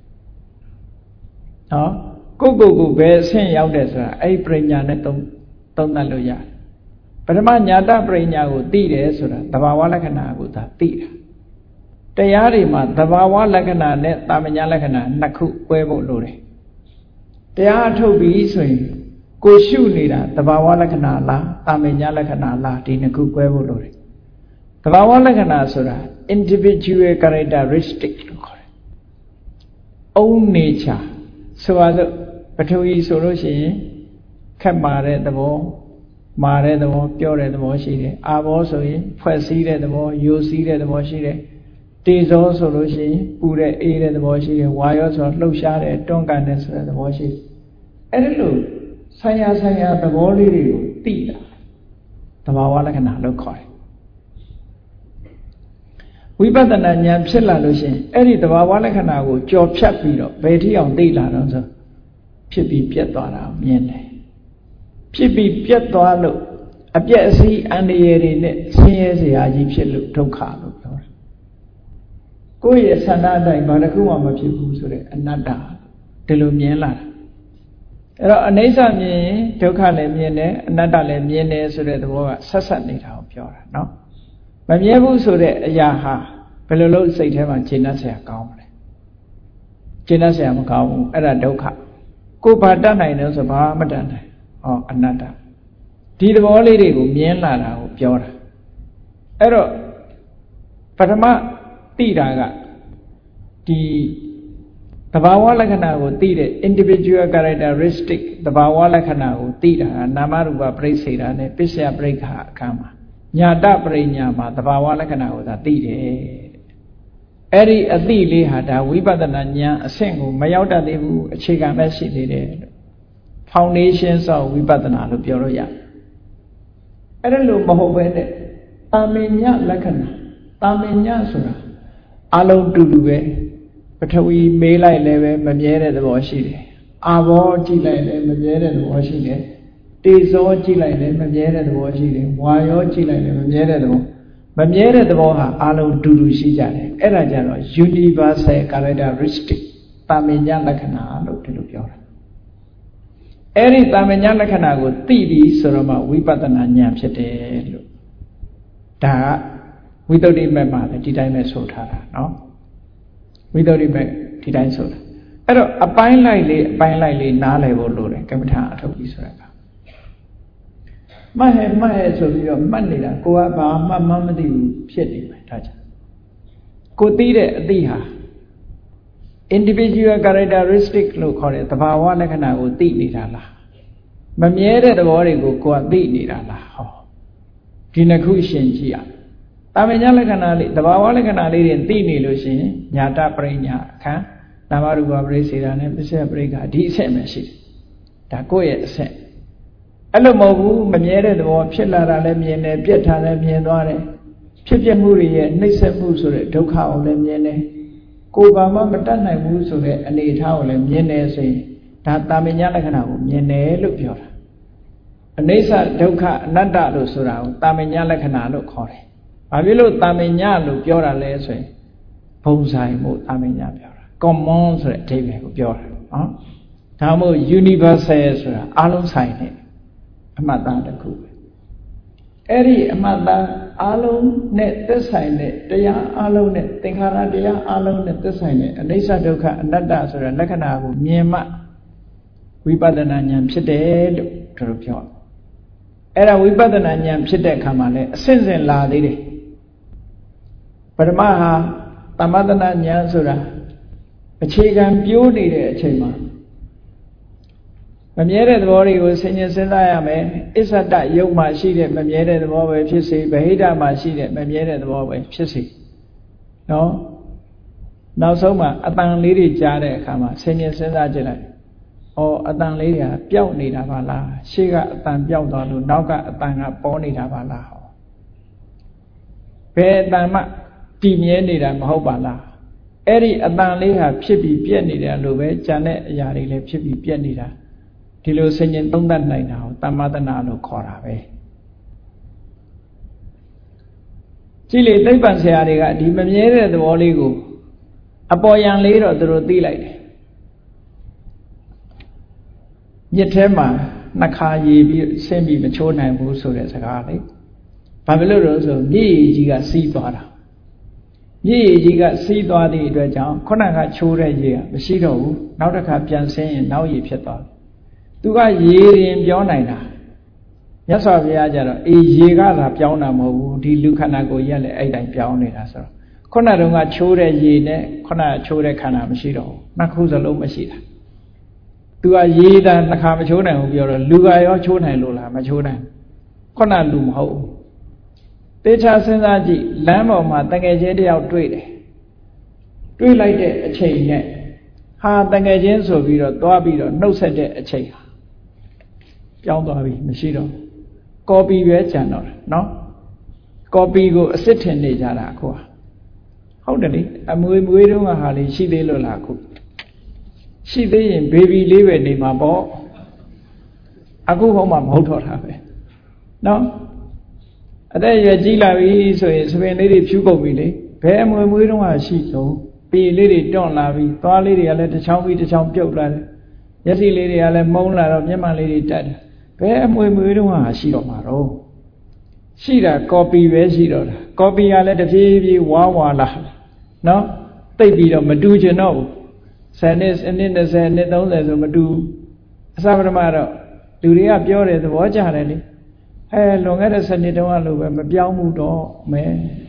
နော်ကိုကိုကိုဘယ်အဆင့်ရောက်တယ်ဆိုတာအဲ့ဒီပရိညာနဲ့သုံးသုံးသပ်လို့ရတယ်ပထမညာတပရိညာကိုသိတယ်ဆိုတာသဘာဝလက္ခဏာကိုသာသိတာတရားတွေမှာသဘာဝလက္ခဏာနဲ့တာမညာလက္ခဏာနှစ်ခု꿰ဖို့လိုတယ်တရားအထုတ်ပြီးဆိုရင်ကိုရှုနေတာသဘာဝလက္ခဏာလားတာမညာလက္ခဏာလားဒီနှစ်ခု꿰ဖို့လိုတယ်သဘာဝလက္ခဏာဆိုတာ individual characteristic လို့ခေါ်တယ် own nature ဆိုပါစို့ပထဝီဆိုလို့ရှိရင်ခက်မာတဲ့သဘောမာတဲ့သဘောပြောတဲ့သဘောရှိတယ်အာဘောဆိုရင်ဖွဲ့စည်းတဲ့သဘောယိုစည်းတဲ့သဘောရှိတယ်တေဇောဆိုလို့ရှိရင်ပူတဲ့အေးတဲ့သဘောရှိတယ်ဝါယောဆိုတော့လှုပ်ရှားတဲ့တွန်းကန်တဲ့ဆိုတဲ့သဘောရှိတယ်အဲ့ဒီလိုဆိုင်ရာဆိုင်ရာသဘောလေးတွေကိုသိတာသဘာဝလက္ခဏာလို့ခေါ်တယ်ဝိပဿနာဉာဏ်ဖြစ်လာလို့ရှိရင်အဲ့ဒီသဘာဝလက္ခဏာကိုကြော်ဖြတ်ပြီးတော့ဘယ်ထိအောင်သိလာတော့ဆိုဖြစ်ပြီးပြတ်သွားတာမြင်တယ်ဖြစ်ပြီးပြတ်သွားလို့အပြည့်အစည်းအန္တရာယ်တွေနဲ့ဆင်းရဲစရာကြီးဖြစ်လို့ဒုက္ခလို့ပြောတယ်ကိုယ့်ရဲ့ဆန္ဒအတိုင်းဘာတစ်ခုမှမဖြစ်ဘူးဆိုတဲ့အနတ္တဒီလိုမြင်လာတာအဲ့တော့အနိစ္စမြင်ရင်ဒုက္ခလည်းမြင်တယ်အနတ္တလည်းမြင်တယ်ဆိုတဲ့သဘောကဆက်ဆက်နေတာကိုပြောတာနော်မမြဲဘူးဆိုတဲ့အရာဟာဘယ်လိုလုပ်စိတ်ထဲမှာရှင်းတတ်เสียကောင်းမလဲရှင်းတတ်เสียမကောင်းဘူးအဲ့ဒါဒုက္ခကိုယ်ဘာတတ်နိုင်တယ်ဆိုဘာမတတ်နိုင်ဟောအနတ္တဒီသဘောလေးတွေကိုမြင်လာတာကိုပြောတာအဲ့တော့ပထမသိတာကဒီသဘာဝလက္ခဏာကိုသိတဲ့ individual characteristic သဘာဝလက္ခဏာကိုသိတာနာမရူပပရိစ္ဆေဒနဲ့ပစ္စယပရိက္ခအခါမှာညာတပရိညာမှာသဘာဝလက္ခဏာကိုသာသိတယ်အဲ့ဒီအသိလေးဟာဒါဝိပဿနာဉာဏ်အဆင့်ကိုမရောက်တတ်သေးဘူးအခြေခံပဲရှိသေးတယ်လို့ခ foundations of Vipassana လို့ပြောလို့ရတယ်။အဲ့ဒါလို့မဟုတ်ဘဲနဲ့တာမင်ညလက္ခဏာတာမင်ညဆိုတာအလုံးတူတူပဲပထဝီမေးလိုက်လည်းပဲမမြဲတဲ့သဘောရှိတယ်။အာဘောကြည့်လိုက်လည်းမမြဲတဲ့သဘောရှိတယ်။တေဇောကြည့်လိုက်လည်းမမြဲတဲ့သဘောရှိတယ်။ဝါယောကြည့်လိုက်လည်းမမြဲတဲ့သဘောမမြဲတဲ့သဘောဟာအလုံးတူတူရှိကြတယ်။အဲ့ဒါကြတော့ universal characteristic တာမင်ညလက္ခဏာလို့ဒီလိုပြောတာ။အဲ့ဒီတာမင်ညလက္ခဏာကိုသိပြီဆိုတော့မှဝိပဿနာဉာဏ်ဖြစ်တယ်လို့ဒါကဝိသုဒ္ဓိမဲ့မှာလည်းဒီတိုင်းပဲဆိုထားတာနော်ဝိသုဒ္ဓိမဲ့ဒီတိုင်းဆိုတာအဲ့တော့အပိုင်းလိုက်လေးအပိုင်းလိုက်လေးနားလည်ဖို့လိုတယ်ကမ္မထာအထုတ်ပြီးဆိုရတာမှတ်ဟဲ့မှတ်ဟဲ့ဆိုပြီးတော့မှတ်နေတာကိုကဘာမှမမသိဘူးဖြစ်နေမယ်ဒါကြောင့်ကိုသိတဲ့အသိဟာ individual characteristic လို့ခေါ်တဲ့သဘာဝလက္ခဏာကိုသိနေတာလားမမြဲတဲ့သဘောတွေကိုကိုကသိနေတာလားဟောဒီနှစ်ခုရှင်းကြည့်ရတာမင်ညလက္ခဏာလေးသဘာဝလက္ခဏာလေးတွေသိနေလို့ရှိရင်ညာတပရိညာအခန်းနာမရူပပရိစ္ဆေဒနဲ့ပစ္စယပရိက္ခဒီအဆင့်ပဲရှိတယ်ဒါကိုယ့်ရဲ့အဆင့်အဲ့လိုမဟုတ်ဘူးမမြဲတဲ့သဘောဖြစ်လာတာလည်းမြင်တယ်ပြက်တာလည်းမြင်သွားတယ်ဖြစ်ပြမှုတွေရဲ့နှိမ့်ဆက်မှုဆိုတဲ့ဒုက္ခကိုလည်းမြင်တယ်ကိုယ်ဘာမှမတတ်နိုင်ဘူးဆိုတဲ့အနေအထားကိုလည်းမြင်တယ်ဆိုရင်ဒါတာမင်ညလက္ခဏာကိုမြင်တယ်လို့ပြောတာအနိစ္စဒုက္ခအနတ္တလို့ဆိုတာကိုတာမင်ညလက္ခဏာလို့ခေါ်တယ်ဘာဖြစ်လို့တာမင်ညလို့ပြောတာလဲဆိုရင်ဘုံဆိုင်မှုတာမင်ညပြောတာ common ဆိုတဲ့အဓိပ္ပာယ်ကိုပြောတာနော်ဒါမှမဟုတ် universal ဆိုတာအလုံးဆိုင်တဲ့အမှတ်သားတစ်ခုပဲအဲ့ဒီအမှတ်သားအလုံးနဲ့သက်ဆိုင်တဲ့တရားအလုံးနဲ့သင်္ခါရတရားအလုံးနဲ့သက်ဆိုင်တဲ့အနိစ္စဒုက္ခအနတ္တဆိုတဲ့လက္ခဏာကိုမြင်မှဝိပဿနာဉာဏ်ဖြစ်တယ်လို့တို့ပြောအဲ့ဒါဝိပဿနာဉာဏ်ဖြစ်တဲ့အခါမှာလည်းအစဉ်စဉ်လာသေးတယ်ပထမဟာသမထနာဉာဏ်ဆိုတာအခြေခံပြိုးနေတဲ့အချိန်မှာမမြဲတဲ့သဘောတွေကိုဆင်ញင်စဉ်းစားရမယ်အစ္ဆဒယုတ်မှာရှိတဲ့မမြဲတဲ့သဘောပဲဖြစ်စေဗဟိတမှာရှိတဲ့မမြဲတဲ့သဘောပဲဖြစ်စေနော်နောက်ဆုံးမှာအတန်လေးတွေကြားတဲ့အခါမှာဆင်ញင်စဉ်းစားကြည့်လိုက်ဩအတန်လေးတွေကပျောက်နေတာပါလားရှေ့ကအတန်ပျောက်သွားလို့နောက်ကအတန်ကပေါ်နေတာပါလားဟောဘယ်အတန်မှတည်မြဲနေတာမဟုတ်ပါလားအဲ့ဒီအတန်လေးဟာဖြစ်ပြီးပြက်နေတယ်လို့ပဲကြံတဲ့အရာတွေလည်းဖြစ်ပြီးပြက်နေတာဒီလိုဆင်ញင်သုံးသပ်နိုင်တာကိုတမ္မတနာလို့ခေါ်တာပဲကြည့်လေသိပ္ပံဆရာတွေကဒီမမြဲတဲ့သဘောလေးကိုအပေါ်ယံလေးတော့သူတို့သိလိုက်တယ်မြစ်ထဲမှာနှစ်ခါရေပြီးဆင်းပြီးမချိုးနိုင်ဘူးဆိုတဲ့စကားလေဘာဖြစ်လို့လဲဆိုမြစ်ရေကြီးကစီးသွားတာမြစ်ရေကြီးကစီးသွားသည့်အတွက်ကြောင့်ခုနကချိုးတဲ့ရေကမရှိတော့ဘူးနောက်တစ်ခါပြန်ဆင်းရင်နောက်ရေဖြစ်သွားတယ်သူကရေရင်ပြောနိုင်တာမြတ်စွာဘုရားကျတော့အေးရေကသာပြောင်းတာမဟုတ်ဘူးဒီလူခန္ဓာကိုယ်ကြီးကလည်းအဲ့တိုင်းပြောင်းနေတာဆိုတော့ခုနတုန်းကချိုးတဲ့ရေနဲ့ခုနကချိုးတဲ့ခန္ဓာမရှိတော့ဘူးနှစ်ခုစလုံးမရှိတာသူကရေတာနှစ်ခါမချိုးနိုင်ဘူးပြောတော့လူကရောချိုးနိုင်လို့လားမချိုးနိုင်ခုနလူမဟုတ်ဘူးတေချာစဉ်းစားကြည့်လမ်းပေါ်မှာတငယ်ချင်းတယောက်တွေ့တယ်တွေ့လိုက်တဲ့အချိန်နဲ့ဟာတငယ်ချင်းဆိုပြီးတော့သွားပြီးတော့နှုတ်ဆက်တဲ့အချိန်ဟာပြောင်းသွားပြီမရှိတော့ကော်ပီပဲကြံတော့တယ်နော်ကော်ပီကိုအစ်စ်ထင်နေကြတာအခုဟာဟုတ်တယ်လေအမွေမွေးတုန်းကဟာလေးရှိသေးလို့လားအခုရှိသေးရင်ဘေဘီလေးပဲနေမှာပေါ့အခုဟောမှမဟုတ်တော့တာပဲနော်အသက်ရွယ်ကြီးလာပြီဆိုရင်စပင်လေးတွေဖြူကုန်ပြီလေဘယ်အမွေမွေးတုန်းကရှိတော့ပေလေးတွေတွန့်လာပြီသွားလေးတွေကလည်းတစ်ချောင်းပြီးတစ်ချောင်းပြုတ်လာတယ်မျက်စိလေးတွေကလည်းမုန်းလာတော့မျက်မှန်လေးတွေတက်တယ်ဘယ်အမွေမွေးတုန်းကရှိတော့မှာတော့ရှိတာကော်ပီပဲရှိတော့တာကော်ပီကလည်းတဖြည်းဖြည်းဝါဝါလာနော်တိတ်ပြီးတော့မတူချင်တော့ဘူးဆယ်နှစ်အနည်း၂၀နှစ်၃၀ဆိုမတူအစပထမတော့လူတွေကပြောတယ်သဘောကျတယ်လေအဲလွန်ခဲ့တဲ့ဆယ်နှစ်တုန်းကလို့ပဲမပြောင်းဘူးတော့မဲ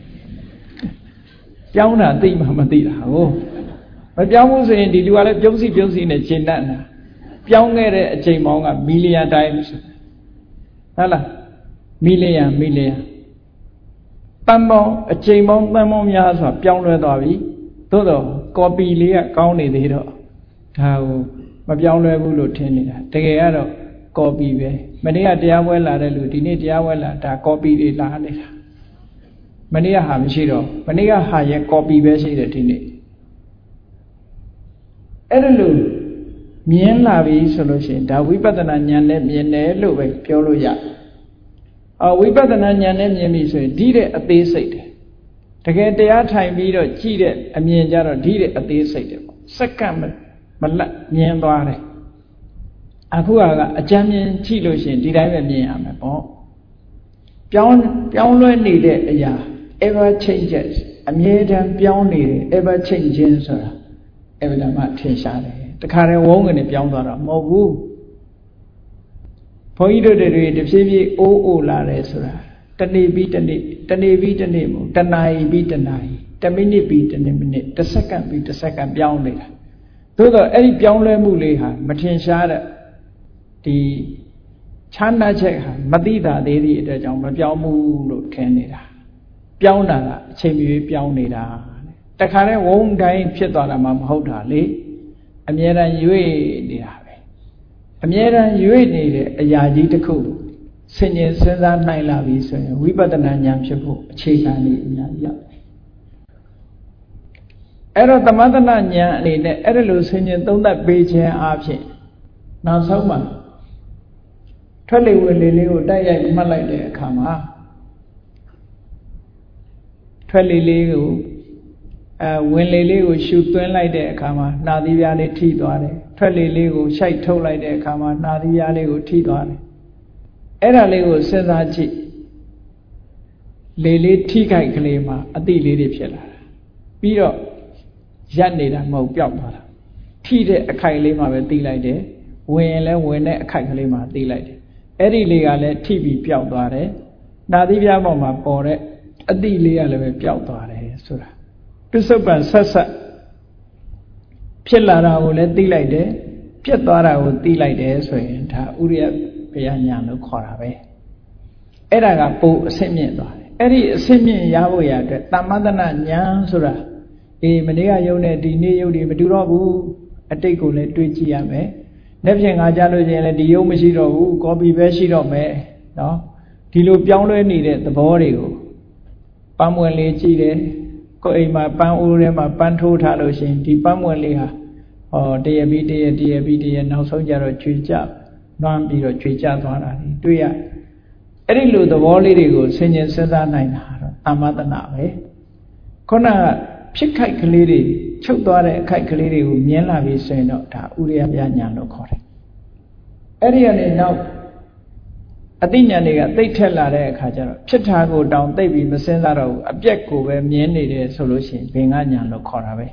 ပြောင်းတာသိမှမသိတာဟုတ်မပြောင်းဘူးဆိုရင်ဒီလူကလည်းပြုံးစီပြုံးစီနဲ့ရှင်းတတ်တာပြောင်းခဲ့တဲ့အချိန်ပေါင်းကမီလီယံတိုင်းဟုတ်လားမီလီယံမီလီယံတန်ပေါင်းအချိန်ပေါင်းတန်ပေါင်းများစွာပြောင်းလဲသွားပြီသို့တော့ကော်ပီလေးကကောင်းနေသေးတော့ဒါကို mà béo loe bù lụt thế này là, thế cái đó copy về, mình đi ăn quay là đây lụt, đi này ăn quay là đã copy đi là đây, mình đi ham gì đó, mình đi ham gì copy về gì đó thế này, ấy lụt, miền là vì solution, đã vi bắt na nhà này miền này lụt về béo lụt ya, à vi bắt na nhà này miền mi soi, đi đấy ate say đấy, thế cái đấy à thay vì đó chỉ đấy, miền giờ đó đi đấy ate say đấy, sắc cam mà là miền đó đấy. À khu à cái chăm miền chỉ lo xin đi đây về miền à mà bỏ, béo béo loe này đấy ya, ever changes, miền đó béo này ever changes rồi, ever là mà thiên sa đấy, tất cả những vốn cái này béo đó là màu vu, phơi đồ đấy thì phía bên ô ô là đấy rồi, tân này bị tân này, tân này bị tân này, tân này bị tân này, tân này bị tân này, tân second bị tân second béo này, tôi đó, ấy béo loe mù lì ha, mà thiên sa đấy. Thì chán đã chạy hả, mất đi đã để đi để trong mà béo mù lụt khen này đã, béo là chơi mì béo này đã, tất cả những vốn cái phía đó là mà hậu đả lý, anh nhớ là như vậy đi à vậy, anh nhớ là như vậy đi để giờ gì đó cũng, sinh nhật sinh ra này là vì sao, vi bắt na nhảm chế bộ, chế cái này nhảm vậy, ở đó tâm bắt na nhảm này này, ở đó sinh nhật tổng đã bị chế áp chế, nào sao mà thoát lì quên lì lì của đại giải mà lại để khả mà thoát lì lì của quên lì lì của sưu tuyến lại để khả mà na đi ra để thi toán đấy thoát lì lì của chạy thâu lại để khả mà na đi ra để của thi toán đấy ấy là lì của sinh ra chị lì lì thi cái cái lì mà ở tỷ lì để phải là bây giờ dân này là màu béo mà thi để cái lì mà về tỷ lại để quên là quên để cái cái lì mà tỷ lại để ấy đi lì cái là thi bị béo toán đấy na đi ra mà mà bỏ đấy ở tỷ lì cái là về béo toán đấy số là cái số bản sát sát phải là nào là tỷ lại đấy phải toán nào tỷ lại đấy rồi thà uriya bây giờ nhà nó khó là vậy ấy là cái bộ sinh mệnh đó ấy đi sinh mệnh giá bao giờ đấy tamadana nhà số là thì mình đi cái yêu này đi này yêu đi mình đi đó bu ở đây cũng là tuyệt chi à mấy nếu như ngài cha nói là đi yêu mới xí rồi bu có bị bé xí rồi mấy đó thì lúc béo lên đi đấy tập bò đi của bám quần lê chi đấy có ai mà bám u đấy mà bám thô thà rồi xin thì bám quần lê ha ờ đây bị đây đây bị đây nào sống ra rồi chui chạm non bị rồi chui chạm thoáng ra đi tuy à ấy đi lúc tập bò đi đi của sinh nhân sinh ra này là tamadana vậy còn làဖြစ်ခိုက်ကလေးတွေချုပ်သွားတဲ့အခိုက်ကလေးတွေကိုမြင်လာပြီးဆိုရင်တော့ဒါဥရိယပြညာလို့ခေါ်တယ်အဲ့ဒီကနေနောက်အသိဉာဏ်တွေကသိထက်လာတဲ့အခါကျတော့ဖြစ်တာကိုတောင်သိပြီးမစင်စားတော့ဘူးအပြက်ကိုပဲမြင်နေတယ်ဆိုလို့ရှိရင်ဘင်္ဂညာလို့ခေါ်တာပဲ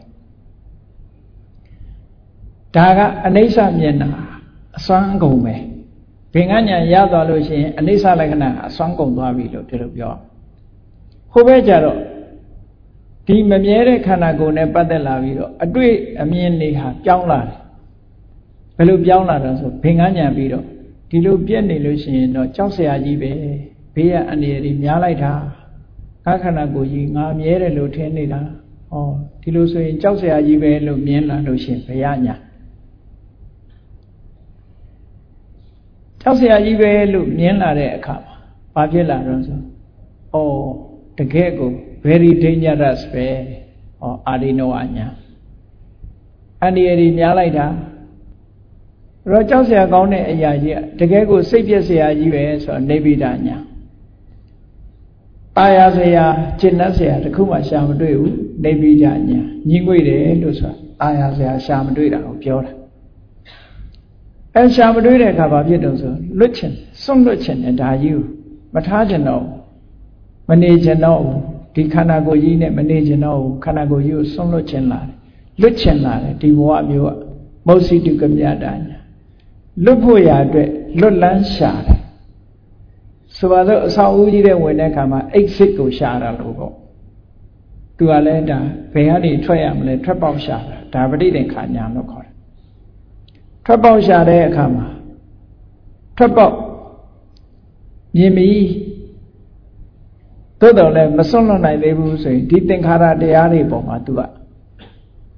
ဒါကအနိစ္စမျက်နှာအစွမ်းကုန်ပဲဘင်္ဂညာရသွားလို့ရှိရင်အနိစ္စလက္ခဏာအစွမ်းကုန်သွားပြီလို့ဒီလိုပြောဟိုဘက်ကျတော့ဒီမမြဲတဲ့ခန္ဓာကိုယ်နဲ့ပတ်သက်လာပြီးတော့အတွေ့အမြင်တွေဟာပြောင်းလာတယ်ဘယ်လိုပြောင်းလာတာဆိုဘင်္ဂညာပြီးတော့ဒီလိုပြက်နေလို့ရှိရင်တော့ကြောက်စရာကြီးပဲဘေးကအန္တရာယ်တွေများလိုက်တာငါခန္ဓာကိုယ်ကြီးငါမြဲတယ်လို့ထင်နေတာဩဒီလိုဆိုရင်ကြောက်စရာကြီးပဲလို့မြင်လာလို့ရှိရင်ဘယညာကြောက်စရာကြီးပဲလို့မြင်လာတဲ့အခါမှာဘာဖြစ်လာတော့ဆိုဩတကယ်ကိုvery dangerous ပဲဟောအာရိနောအညာအန္တရာယ်ကြီးများလိုက်တာတော့ကြောက်စရာကောင်းတဲ့အရာကြီးတကယ်ကိုစိတ်ပြည့်စရာကြီးပဲဆိုတော့နေဗိဒညာတာယာစရာကျင့်တတ်စရာတခုမှရှာမတွေ့ဘူးနေဗိဒညာညင်းငွေတယ်လို့ဆိုတာတာယာစရာရှာမတွေ့တာကိုပြောတာအဲရှာမတွေ့တဲ့အခါဘာဖြစ်တော့ဆိုလွတ်ချင်စွန့်လွတ်ချင်တဲ့ဒါကြီးကိုမထားချင်တော့မနေချင်တော့ဒီခန္ဓာကိုယ်ကြီးနဲ့မနေချင်တော့ခန္ဓာကိုယ်ကြီးကိုစွန့်လွတ်ချင်လာတယ်လွတ်ချင်လာတယ်ဒီဘဝမျိုးကမௌစီတုကမြတ်တာညာလွတ်ဖို့ရာအတွက်လွတ်လန်းရှာတယ်ဆိုပါတော့အဆောင်ဦးကြီးတဲ့ဝင်တဲ့အခါမှာ exit ကိုရှာတာလို့ပေါ့သူကလည်းဒါဘယ်ကနေထွက်ရမလဲထွက်ပေါက်ရှာတာဒါပဋိသင်္ခါညာလို့ခေါ်တယ်ထွက်ပေါက်ရှာတဲ့အခါမှာထွက်ပေါက်မြင်ပြီသို့တော်လည်းမစွန့်လွတ်နိုင်သေးဘူးဆိုရင်ဒီသင်္ခါရတရားတွေပေါ်မှာ तू က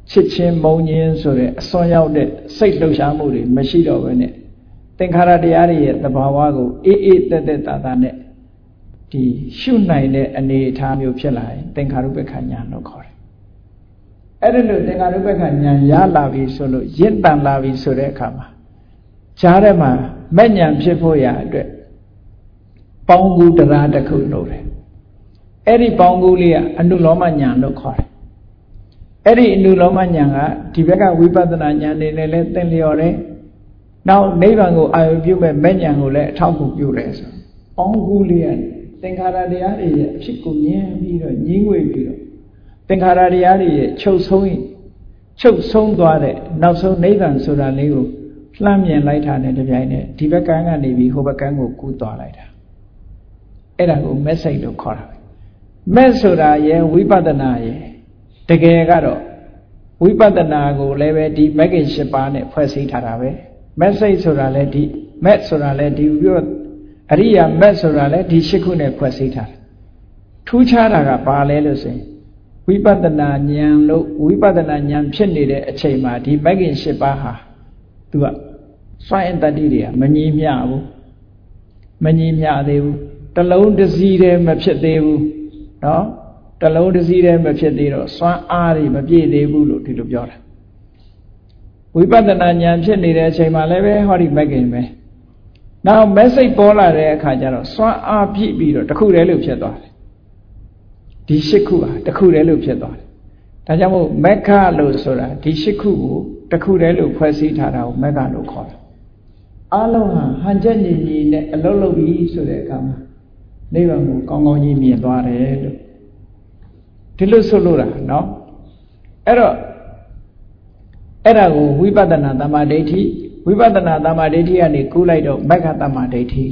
ချစ်ချင်းမုန်းခြင်းဆိုတဲ့အစွမ်းရောက်တဲ့စိတ်လှုပ်ရှားမှုတွေမရှိတော့ဘဲနဲ့သင်္ခါရတရားတွေရဲ့သဘာဝကိုအေးအေးသက်သက်သာသာနဲ့ဒီရှုနိုင်တဲ့အနေအထားမျိုးဖြစ်လာရင်သင်္ခါရုပ္ပခဉာဏ်လို့ခေါ်တယ်။အဲ့ဒီလိုသင်္ခါရုပ္ပခဉာဏ်ရလာပြီဆိုလို့ရင့်တန်လာပြီဆိုတဲ့အခါမှာဈာထဲမှာမဲ့ဉာဏ်ဖြစ်ဖို့ရအတွက်ပေါင်းကူတရားတစ်ခုလို့တယ်။အဲ့ဒီပေါင်းကူလေးကအနုလောမဉာဏ်လို့ခေါ်တယ်။အဲ့ဒီအနုလောမဉာဏ်ကဒီဘက်ကဝိပဿနာဉာဏ်တွေနဲ့လည်းသင်လျော်တယ်။နောက်နိဗ္ဗာန်ကိုအာရုံပြုမဲ့မဲ့ဉာဏ်ကိုလည်းအထောက်အကူပြုတယ်ဆို။ပေါင်းကူလေးကသင်္ခါရတရားတွေရဲ့အဖြစ်ကိုမြင်ပြီးတော့ညှင်းငွေပြီးတော့သင်္ခါရတရားတွေရဲ့ချုပ်ဆုံးချုပ်ဆုံးသွားတဲ့နောက်ဆုံးနိဗ္ဗာန်ဆိုတာလေးကိုလှမ်းမြင်လိုက်တာနဲ့တပြိုင်နက်ဒီဘက်ကန်းကနေပြီးဟိုဘက်ကန်းကိုကူးသွားလိုက်တာအဲ့ဒါကိုမက်စိတ်လို့ခေါ်တာပဲမက်ဆိုတာရဲ့ဝိပဿနာရဲ့တကယ်ကတော့ဝိပဿနာကိုလည်းပဲဒီမဂ္ဂင်၈ပါးနဲ့ဖွဲ့စည်းထားတာပဲမက်စိတ်ဆိုတာလည်းဒီမက်ဆိုတာလည်းဒီပြီးတော့အရိယာမက်ဆိုတာလည်းဒီရှစ်ခုနဲ့ဖွဲ့စည်းထားတယ်ထူးခြားတာကဘာလဲလို့ဆိုရင်ဝိပဿနာဉာဏ်လို့ဝိပဿနာဉာဏ်ဖြစ်နေတဲ့အချိန်မှာဒီမဂ္ဂင်၈ပါးဟာသူကစွန့်အတ္တတိတွေကမညီမျှဘူးမညီမျှသေးဘူးတလုံးတစ်စီးတည်းမဖြစ်သေးဘူးเนาะတလုံးတစ်စီးတည်းမဖြစ်သေးတော့စွမ်းအားတွေမပြည့်သေးဘူးလို့ဒီလိုပြောတာဝိပဿနာဉာဏ်ဖြစ်နေတဲ့အချိန်မှာလည်းပဲဟောဒီမဂ္ဂင်ပဲနောက်မက်စိတ်ပေါ်လာတဲ့အခါကျတော့စွမ်းအားပြည့်ပြီးတော့တခုတည်းလို့ဖြစ်သွားတယ်ဒီရှစ်ခုဟာတခုတည်းလို့ဖြစ်သွားတယ်ဒါကြောင့်မို့မက္ခလို့ဆိုတာဒီရှစ်ခုကိုတခုတည်းလို့ဖွဲ့စည်းထားတာကိုမက္ခလို့ခေါ်တယ်အားလုံးဟာဟန်ချက်ညီညီနဲ့အလုံးလုံးပြီးဆိုတဲ့အခါမှာနိဗ္ဗာန်ကိုကောင်းကောင်းကြီးမြင်သွားတယ်လို့ဒီလိုဆိုလို့တာเนาะအဲ့တော့အဲ့ဒါကိုဝိပဿနာသမ္မာဒိဋ္ဌိဝိပဿနာသမ္မာဒိဋ္ဌိကနေကူးလိုက်တော့မက္ခသမ္မာဒိဋ္ဌိ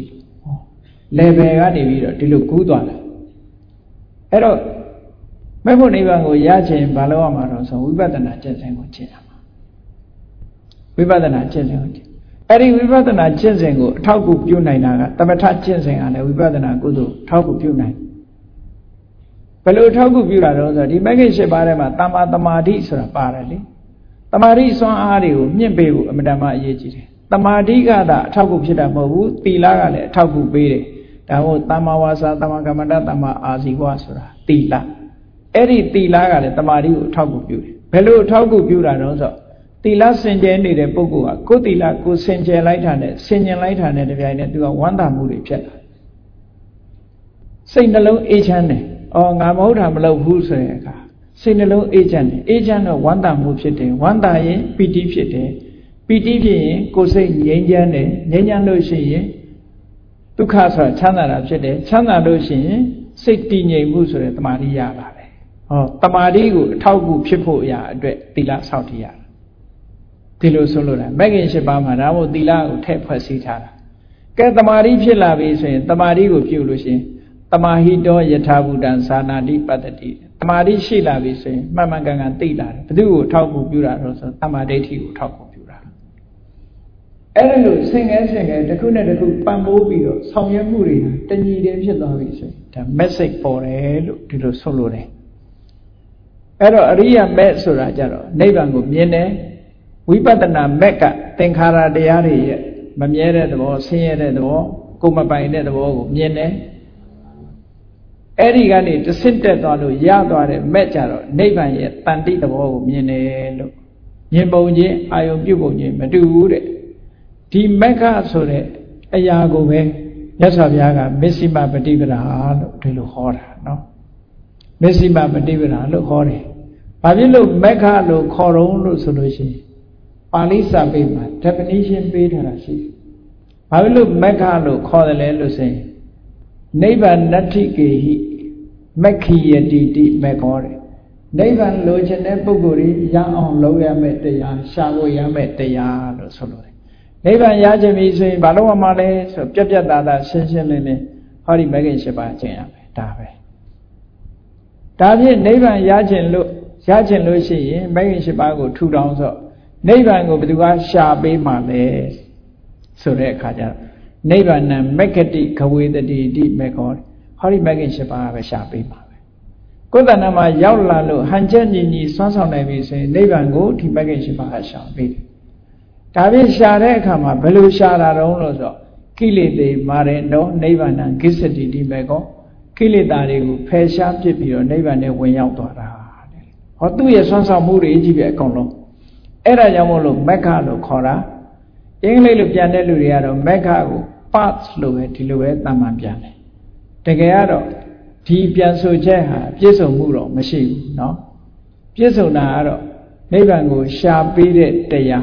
level ကနေပြီးတော့ဒီလိုကူးသွားတာအဲ့တော့မဲ့ဖို့နိဗ္ဗာန်ကိုရခြင်းဘာလို့ရမှာတော့ဆိုဝိပဿနာကျင့်စဉ်ကိုကျင့်ရမှာဝိပဿနာကျင့်စဉ်ကိုကျင့်အဲ့ဒီဝိပဿနာကျင့်စဉ်ကိုအထောက်အကူပြုနိုင်တာကသမထကျင့်စဉ်ကလည်းဝိပဿနာကုသိုလ်အထောက်အကူပြုနိုင်ဘယ်လိုအထောက်အကူပြုတာတော့ဆိုဒီမဂ္ဂင်၈ပါးထဲမှာတမ္မာသမာဓိဆိုတာပါတယ်လေတမာဓိစွမ်းအားတွေကိုမြင့်ပေးဖို့အမြဲတမ်းအရေးကြီးတယ်တမာဓိကသာအထောက်အကူဖြစ်တာမဟုတ်ဘူးသီလကလည်းအထောက်အကူပေးတယ်ဒါမို့တမ္မာဝါစာတမ္မာကမ္မန္တတမ္မာအာဇီဝဆိုတာသီလအဲ့ဒီသီလကလည်းတမာဓိကိုအထောက်အကူပြုတယ်ဘယ်လိုအထောက်အကူပြုတာတော့ဆိုသီလစင်ကြယ်နေတဲ့ပုဂ္ဂိုလ်ကကိုယ်သီလကိုစင်ကြယ်လိုက်တာနဲ့စင်ကြယ်လိုက်တာနဲ့တပြိုင်နက်သူကဝမ်းသာမှုတွေဖြစ်လာစိတ်နှလုံးအေးချမ်းတယ်အော်ငါမဟုတ်တာမလုပ်ဘူးဆိုတဲ့အခါစိတ်နှလုံးအေးချမ်းတယ်အေးချမ်းတော့ဝမ်းသာမှုဖြစ်တယ်ဝမ်းသာရင်ပီတိဖြစ်တယ်ပီတိဖြစ်ရင်ကိုယ်စိတ်ငြိမ်းချမ်းတယ်ငြိမ်းချမ်းလို့ရှိရင်ဒုက္ခဆိုတာချမ်းသာတာဖြစ်တယ်ချမ်းသာလို့ရှိရင်စိတ်တည်ငြိမ်မှုဆိုတဲ့တမာတိရလာတယ်ဟောတမာတိကိုအထောက်အကူဖြစ်ဖို့အရာအတွက်သီလဆောက်တည်ရတာဒီလိုဆိုလို့လားမဂ္ဂင်၈ပါးမှာဒါမို့သီလကိုထည့်ဖွဲ့စည်းထားတာကဲတမာတိဖြစ်လာပြီဆိုရင်တမာတိကိုပြုလို့ရှိရင်တမာဟိတောယထာဘူတံသာနာတိပတ္တိတမာတိရှိလာပြီဆိုရင်မှန်မှန်ကန်ကန်သိလာတယ်ဘယ်သူကိုထောက်ကူပြုတာတော့ဆိုတမာဒိဋ္ဌိကိုထောက်ကူပြုတာအဲ့ဒါလို့ဆင်ငယ်ဆင်ငယ်တစ်ခုနဲ့တစ်ခုပံ့ပိုးပြီးတော့ဆောင်ရွက်မှုတွေတညီတည်းဖြစ်သွားပြီဆိုရင်ဒါ message ပေါ်တယ်လို့ဒီလိုဆိုလို့တယ်အဲ့တော့အရိယာမက်ဆိုတာကြတော့နိဗ္ဗာန်ကိုမြင်တယ်ဝိပဿနာမက်ကသင်္ခါရတရားတွေရဲ့မမြဲတဲ့သဘောဆင်းရဲတဲ့သဘောကိုယ်မပိုင်တဲ့သဘောကိုမြင်တယ်အဲ့ဒီကနေတဆင့်တက်သွားလို့ရသွားတဲ့မက်ကြတော့နိဗ္ဗာန်ရဲ့တန်တိသဘောကိုမြင်တယ်လို့မြင်ပုံချင်းအာယုံပြုပုံချင်းမတူဘူးတဲ့ဒီမက္ခဆိုတဲ့အရာကိုပဲမြတ်စွာဘုရားကမစ္စည်းမပฏิပဒါလို့ဒီလိုဟောတာနော်မစ္စည်းမပฏิပဒါလို့ဟောတယ်ဘာဖြစ်လို့မက္ခလို့ခေါ်တော့လို့ဆိုလို့ရှိရင်ပါဠိစာပေမှာ definition ပေးထားတာရှိတယ်ဘာဖြစ်လို့မက္ခလို့ခေါ်တယ်လဲလို့ဆိုရင်နိဗ္ဗာန်နတ္ထိကေဟိမက္ခိယတိတိမက္ခောတယ်နိဗ္ဗာန်လိုချင်တဲ့ပုဂ္ဂိုလ်ကြီးရအောင်လုပ်ရမယ့်တရားရှာဖို့ရမယ့်တရားလို့ဆိုလို့တယ်နိဗ္ဗာန်ရခြင်းပြီဆိုရင်ဘာလို့မှလဲဆိုပြက်ပြက်သားသားရှင်းရှင်းလင်းလင်းဟောဒီမဂ္ဂင်၈ပါးကျင့်ရမယ်ဒါပဲဒါဖြင့်နိဗ္ဗာန်ရခြင်းလို့ရခြင်းလို့ရှိရင်မဂ္ဂင်၈ပါးကိုထူထောင်ဆိုနိဗ္ဗာန်ကိုဘယ်သူကရှာပေးမှလဲဆိုတဲ့အခါကျတော့နိဗ္ဗာန်မက္ခတိခဝေတတိတိမေခောဟောဒီမဂ္ဂင်၈ပါးပဲရှာပေးမှာပဲကိုယ်တဏ္ဍာမှာရောက်လာလို့ဟန်ချက်ညီညီစွမ်းဆောင်နိုင်ပြီဆိုရင်နိဗ္ဗာန်ကိုဒီမဂ္ဂင်၈ပါးရှာပေးတယ်ဒါဖြင့်ရှာတဲ့အခါမှာဘယ်လိုရှာတာတုံးလို့ဆိုတော့ကိလေသေမာရတောနိဗ္ဗာန်ဂစ္ဆတိဒီမေကောကိလေသာတွေကိုဖယ်ရှားပစ်ပြီးတော့နိဗ္ဗာန်နဲ့ဝင်ရောက်သွားတာတဲ့ဟောသူ့ရဲ့စွမ်းဆောင်မှုတွေကြီးပဲအကုန်လုံးအဲ့ဒါကြောင့်မို့လို့မက္ခလို့ခေါ်တာအင်္ဂလိပ်လိုပြန်တဲ့လူတွေကတော့မက္ခကို path လို့ပဲဒီလိုပဲတမန်ပြန်တယ်တကယ်ကတော့ဒီပြန်ဆိုချက်ဟာပြည့်စုံမှုတော့မရှိဘူးเนาะပြည့်စုံတာကတော့နိဗ္ဗာန်ကိုရှာပေးတဲ့တရား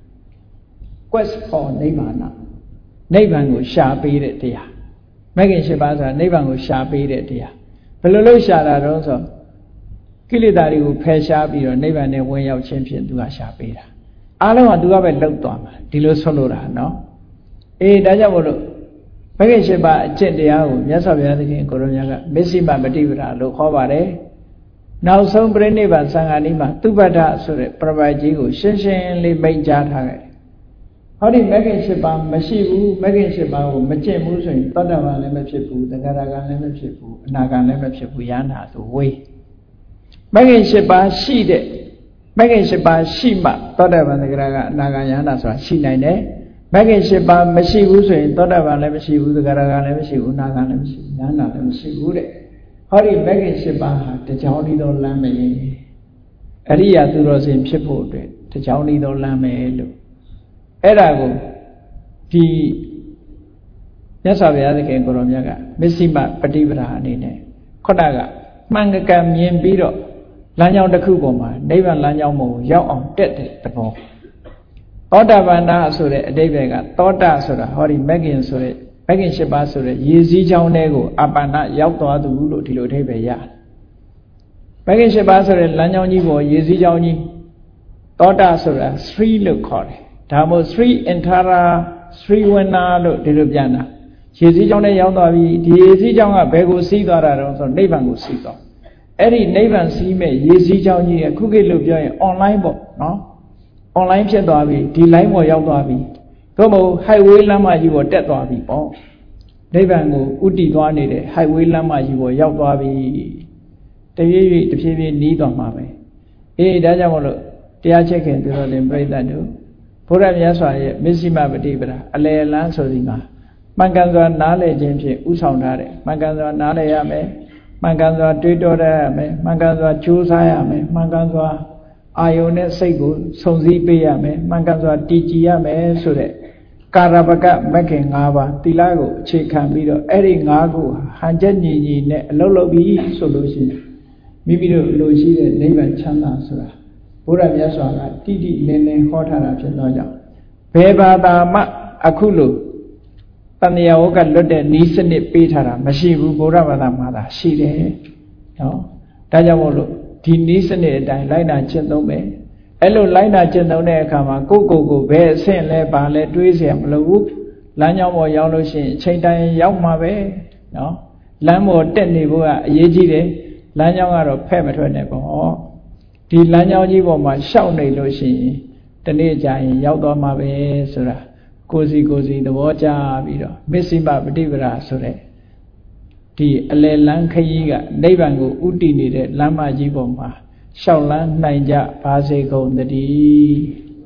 quest for နိဗ္ဗာန်နိဗ္ဗာန်ကိုရှာပေးတဲ့တရားမဂ္ဂင်၈ပါးဆိုတာနိဗ္ဗာန်ကိုရှာပေးတဲ့တရားဘယ်လိုလုပ်ရှာတာတော့ဆိုကိလေသာတွေကိုဖယ်ရှားပြီးတော့နိဗ္ဗာန်နဲ့ဝင်ရောက်ခြင်းဖြင့်သူကရှာပေးတာအားလုံးကသူကပဲလှုပ်သွားမှာဒီလိုဆွလို့တာเนาะအေးဒါကြောင့်မို့လို့မဂ္ဂင်၈ပါးအကျင့်တရားကိုမြတ်စွာဘုရားသခင်ကိုရောမြတ်ကမစ္စည်းမပฏิပဒါလို့ခေါ်ပါတယ်နောက်ဆုံးပြိဋိဘံသံဃာနီးမှာသုဘဒ္ဓဆိုတဲ့ပြပိုက်ကြီးကိုရှင်းရှင်းလေးမိန့်ကြားထားခဲ့ဟောဒီမဂ္ဂင်၈ပါးမရှိဘူးမဂ္ဂင်၈ပါးကိုမကျင့်ဘူးဆိုရင်သောတာပန်လည်းမဖြစ်ဘူးသဂရဂံလည်းမဖြစ်ဘူးအနာဂံလည်းမဖြစ်ဘူးယန္တာဆိုဝေးမဂ္ဂင်၈ပါးရှိတဲ့မဂ္ဂင်၈ပါးရှိမှသောတာပန်သဂရဂံအနာဂံယန္တာဆိုတာရှိနိုင်တယ်မဂ္ဂင်၈ပါးမရှိဘူးဆိုရင်သောတာပန်လည်းမရှိဘူးသဂရဂံလည်းမရှိဘူးအနာဂံလည်းမရှိဘူးယန္တာလည်းမရှိဘူးတဲ့ဟောဒီမဂ္ဂင်၈ပါးဟာတကြောင်းဤသောလမ်းမယ်အရိယာသူတော်စင်ဖြစ်ဖို့အတွက်တကြောင်းဤသောလမ်းမယ်လို့အဲ့ဒါကိုဒီမြတ်စွာဘုရားသခင်ကိုရောမြတ်ကမစ္စည်းမပฏิပဒါအနေနဲ့ခုနကမှန်ကန်မြင်ပြီးတော့လမ်းကြောင်းတစ်ခုပေါ်မှာနိဗ္ဗာန်လမ်းကြောင်းပေါ်ကိုရောက်အောင်တက်တဲ့သဘောသောတာပန်နာဆိုတဲ့အဓိပ္ပာယ်ကသောတာဆိုတာဟောဒီမဂ္ဂင်ဆိုတဲ့မဂ္ဂင်၈ပါးဆိုတဲ့ရေစည်းချောင်းတွေကိုအပန္နရောက်သွားသူလို့ဒီလိုအဓိပ္ပာယ်ရတယ်မဂ္ဂင်၈ပါးဆိုတဲ့လမ်းကြောင်းကြီးပေါ်ရေစည်းချောင်းကြီးသောတာဆိုတာသရီလို့ခေါ်တယ်ဒါမို့သရီအင်ထာရာသရီဝနာလို့ဒီလိုပြန်တာရေစည်းချောင်းနဲ့ရောက်သွားပြီဒီရေစည်းချောင်းကဘယ်ကိုစီးသွားတာတော့ဆိုနိဗ္ဗာန်ကိုစီးသွားအဲ့ဒီနိဗ္ဗာန်စီးမဲ့ရေစည်းချောင်းကြီးအခုခေတ်လို့ပြောရင် online ပေါ့နော် online ဖြစ်သွားပြီဒီ line ပေါ်ရောက်သွားပြီသို့မဟုတ် highway လမ်းမကြီးပေါ်တက်သွားပြီပေါ့နိဗ္ဗာန်ကိုဥတည်သွားနေတဲ့ highway လမ်းမကြီးပေါ်ရောက်သွားပြီတဖြည်းဖြည်းတဖြည်းဖြည်းနီးသွားမှာပဲအေးဒါကြောင့်မလို့တရားချက်ခင်သူတော်တင်ပြိဿတ်တို့ဘုရားမြတ်စွာရဲ့မစ္စည်းမပฏิပဒါအလယ်လန်းဆိုဒီမှာမှန်ကန်စွာနားလည်ခြင်းဖြင့်ဥဆောင်ထားတယ်မှန်ကန်စွာနားလည်ရမယ်မှန်ကန်စွာတွေးတောရမယ်မှန်ကန်စွာကြိုးစားရမယ်မှန်ကန်စွာအာယုန်နဲ့စိတ်ကိုစုံစည်းပေးရမယ်မှန်ကန်စွာတည်ကြည်ရမယ်ဆိုတဲ့ကာရပကမဂ္ဂင်၅ပါးသီလကိုအခြေခံပြီးတော့အဲ့ဒီ၅ခုဟန်ချက်ညီညီနဲ့အလုပ်လုပ်ပြီးဆိုလို့ရှိရင်မိမိတို့လိုရှိတဲ့နိဗ္ဗာန်ချမ်းသာဆိုတာဘုရားမြတ်စွာကတိတိလင်းလင်းဟောထားတာဖြစ်သောကြောင့်ဘယ်ဘာသာမှအခုလိုတဏှာဝကလွတ်တဲ့ဤစနစ်ပေးထားတာမရှိဘူးဘုရားဘာသာမှာသာရှိတယ်နော်ဒါကြောင့်မို့လို့ဒီဤစနစ်အတိုင်းလိုက်နာကျင့်သုံးမယ်အဲ့လိုလိုက်နာကျင့်သုံးတဲ့အခါမှာကိုယ့်ကိုယ်ကိုဘယ်အဆင့်လဲဘာလဲတွေးเสียမလို့ဘူးလမ်းကြောင်းပေါ်ရောက်လို့ရှိရင်အချိန်တိုင်းရောက်မှာပဲနော်လမ်းပေါ်တက်နေဖို့ကအရေးကြီးတယ်လမ်းကြောင်းကတော့ဖဲ့မထွက်နဲ့ပေါ့ဒီလမ်းကြောင်းကြီးပေါ်မှာရှောက်နေလို့ရှိရင်တနေ့ကျရင်ရောက်သွားမှာပဲဆိုတာကိုယ်စီကိုယ်စီသဘောကျပြီးတော့မစ္စည်းမပฏิပဒါဆိုတဲ့ဒီအလယ်လန်းခရီးကနိဗ္ဗာန်ကိုဥတည်နေတဲ့လမ်းမကြီးပေါ်မှာရှောက်လန်းနိုင်ကြပါစေကုန်သတည်း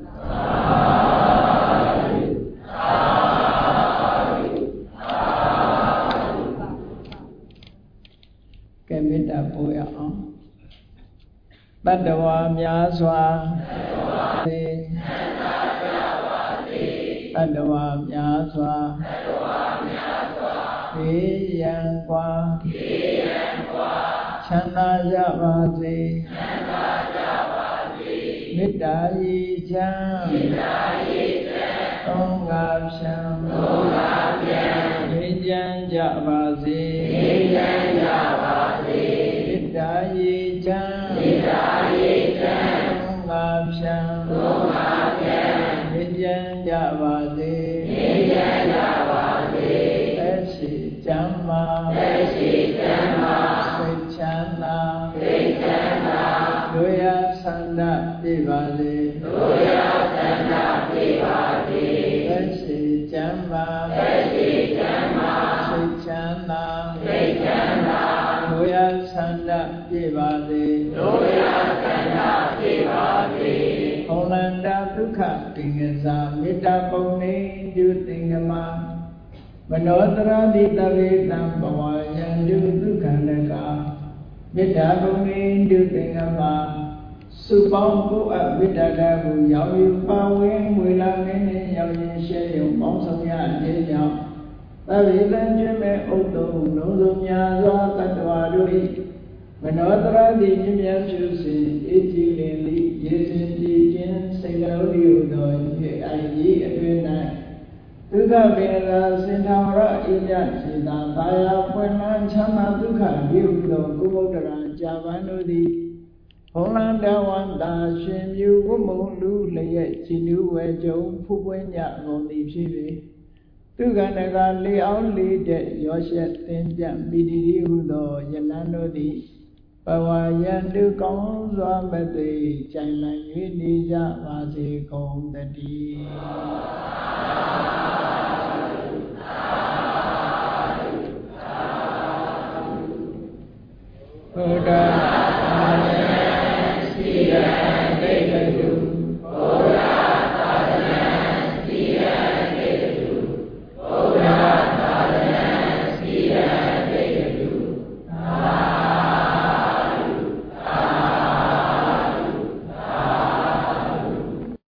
ကဲမေတ္တာပို့ရအောင်တတ္တဝါများစွာသေတတ္တဝါများစွာသေရန်ကွာချမ်းသာကြပါစေမေတ္တာရည်ချမ်းသုံးငါဖြံငြိမ်းချမ်းကြပါစေမေတ္တာရည်ချမ်းသုံးငါဖြံငြိမ်းချမ်းကြပါစေသက်ရှိကျမ်းမာစိတ်ချမ်းသာတို့ရဆန္ဒပြပါစေသက်ရှိကျမ်းမာစိတ်ချမ်းသာတို့ရဆန္ဒပြပါစေတို့ရဆန္ဒဖြစ်ပါစေဟောလန္တာဒုက္ခသင်္ကစားမေတ္တာပုံနေပြုသင်္ကမမနောတရတိတဝေတံဘဝယန္တုဒုက္ခန္တကမေတ္တာပုံနေပြုသင်္ကမစုပေါင်းကိုအမေတ္တာတော်ကိုရောက်ယူပါဝင်ငွေလာမင်းနဲ့ရောက်ရင်ရှဲရုံပေါင်းဆောင်ရခြင်းကြောင့်သဗ္ဗေတံခြင်းမဲ့ဥဒ္ဓုံလုံးစုံများစွာတတ္တဝါတို့၏မနောတရတိမြင့်မြတ်ဖြူစင်အေကြည်လင်လိရေစင်ကြည်ခြင်းစိတ်လုံးဒီဟုသောဤအိုင်ကြီးအတွင်၌ဒုက္ခပင်လာစင်ထာဝရအေမြစေတာဘာယာပွင့်လန်းချမ်းသာဒုက္ခဒီဟုသောကုဗုဒ္ဓရာကြာပန်တို့သည်ဘုံလန္တဝန္တာရှင်မြူဝမုံလူလျက်ခြေနူးဝဲကြုံဖူးပွင့်ညကုန်သည်ဖြစ်ပေသူကနကလေအောင်လေးတဲ့ရောရှက်သင်ပြမိတိတိဟုသောယလန်တို့သည်ဘဝယန္တုကောင်းစွာမသိကြိုင်လည်၍နေကြပါစေကုန်တည်းဘုရား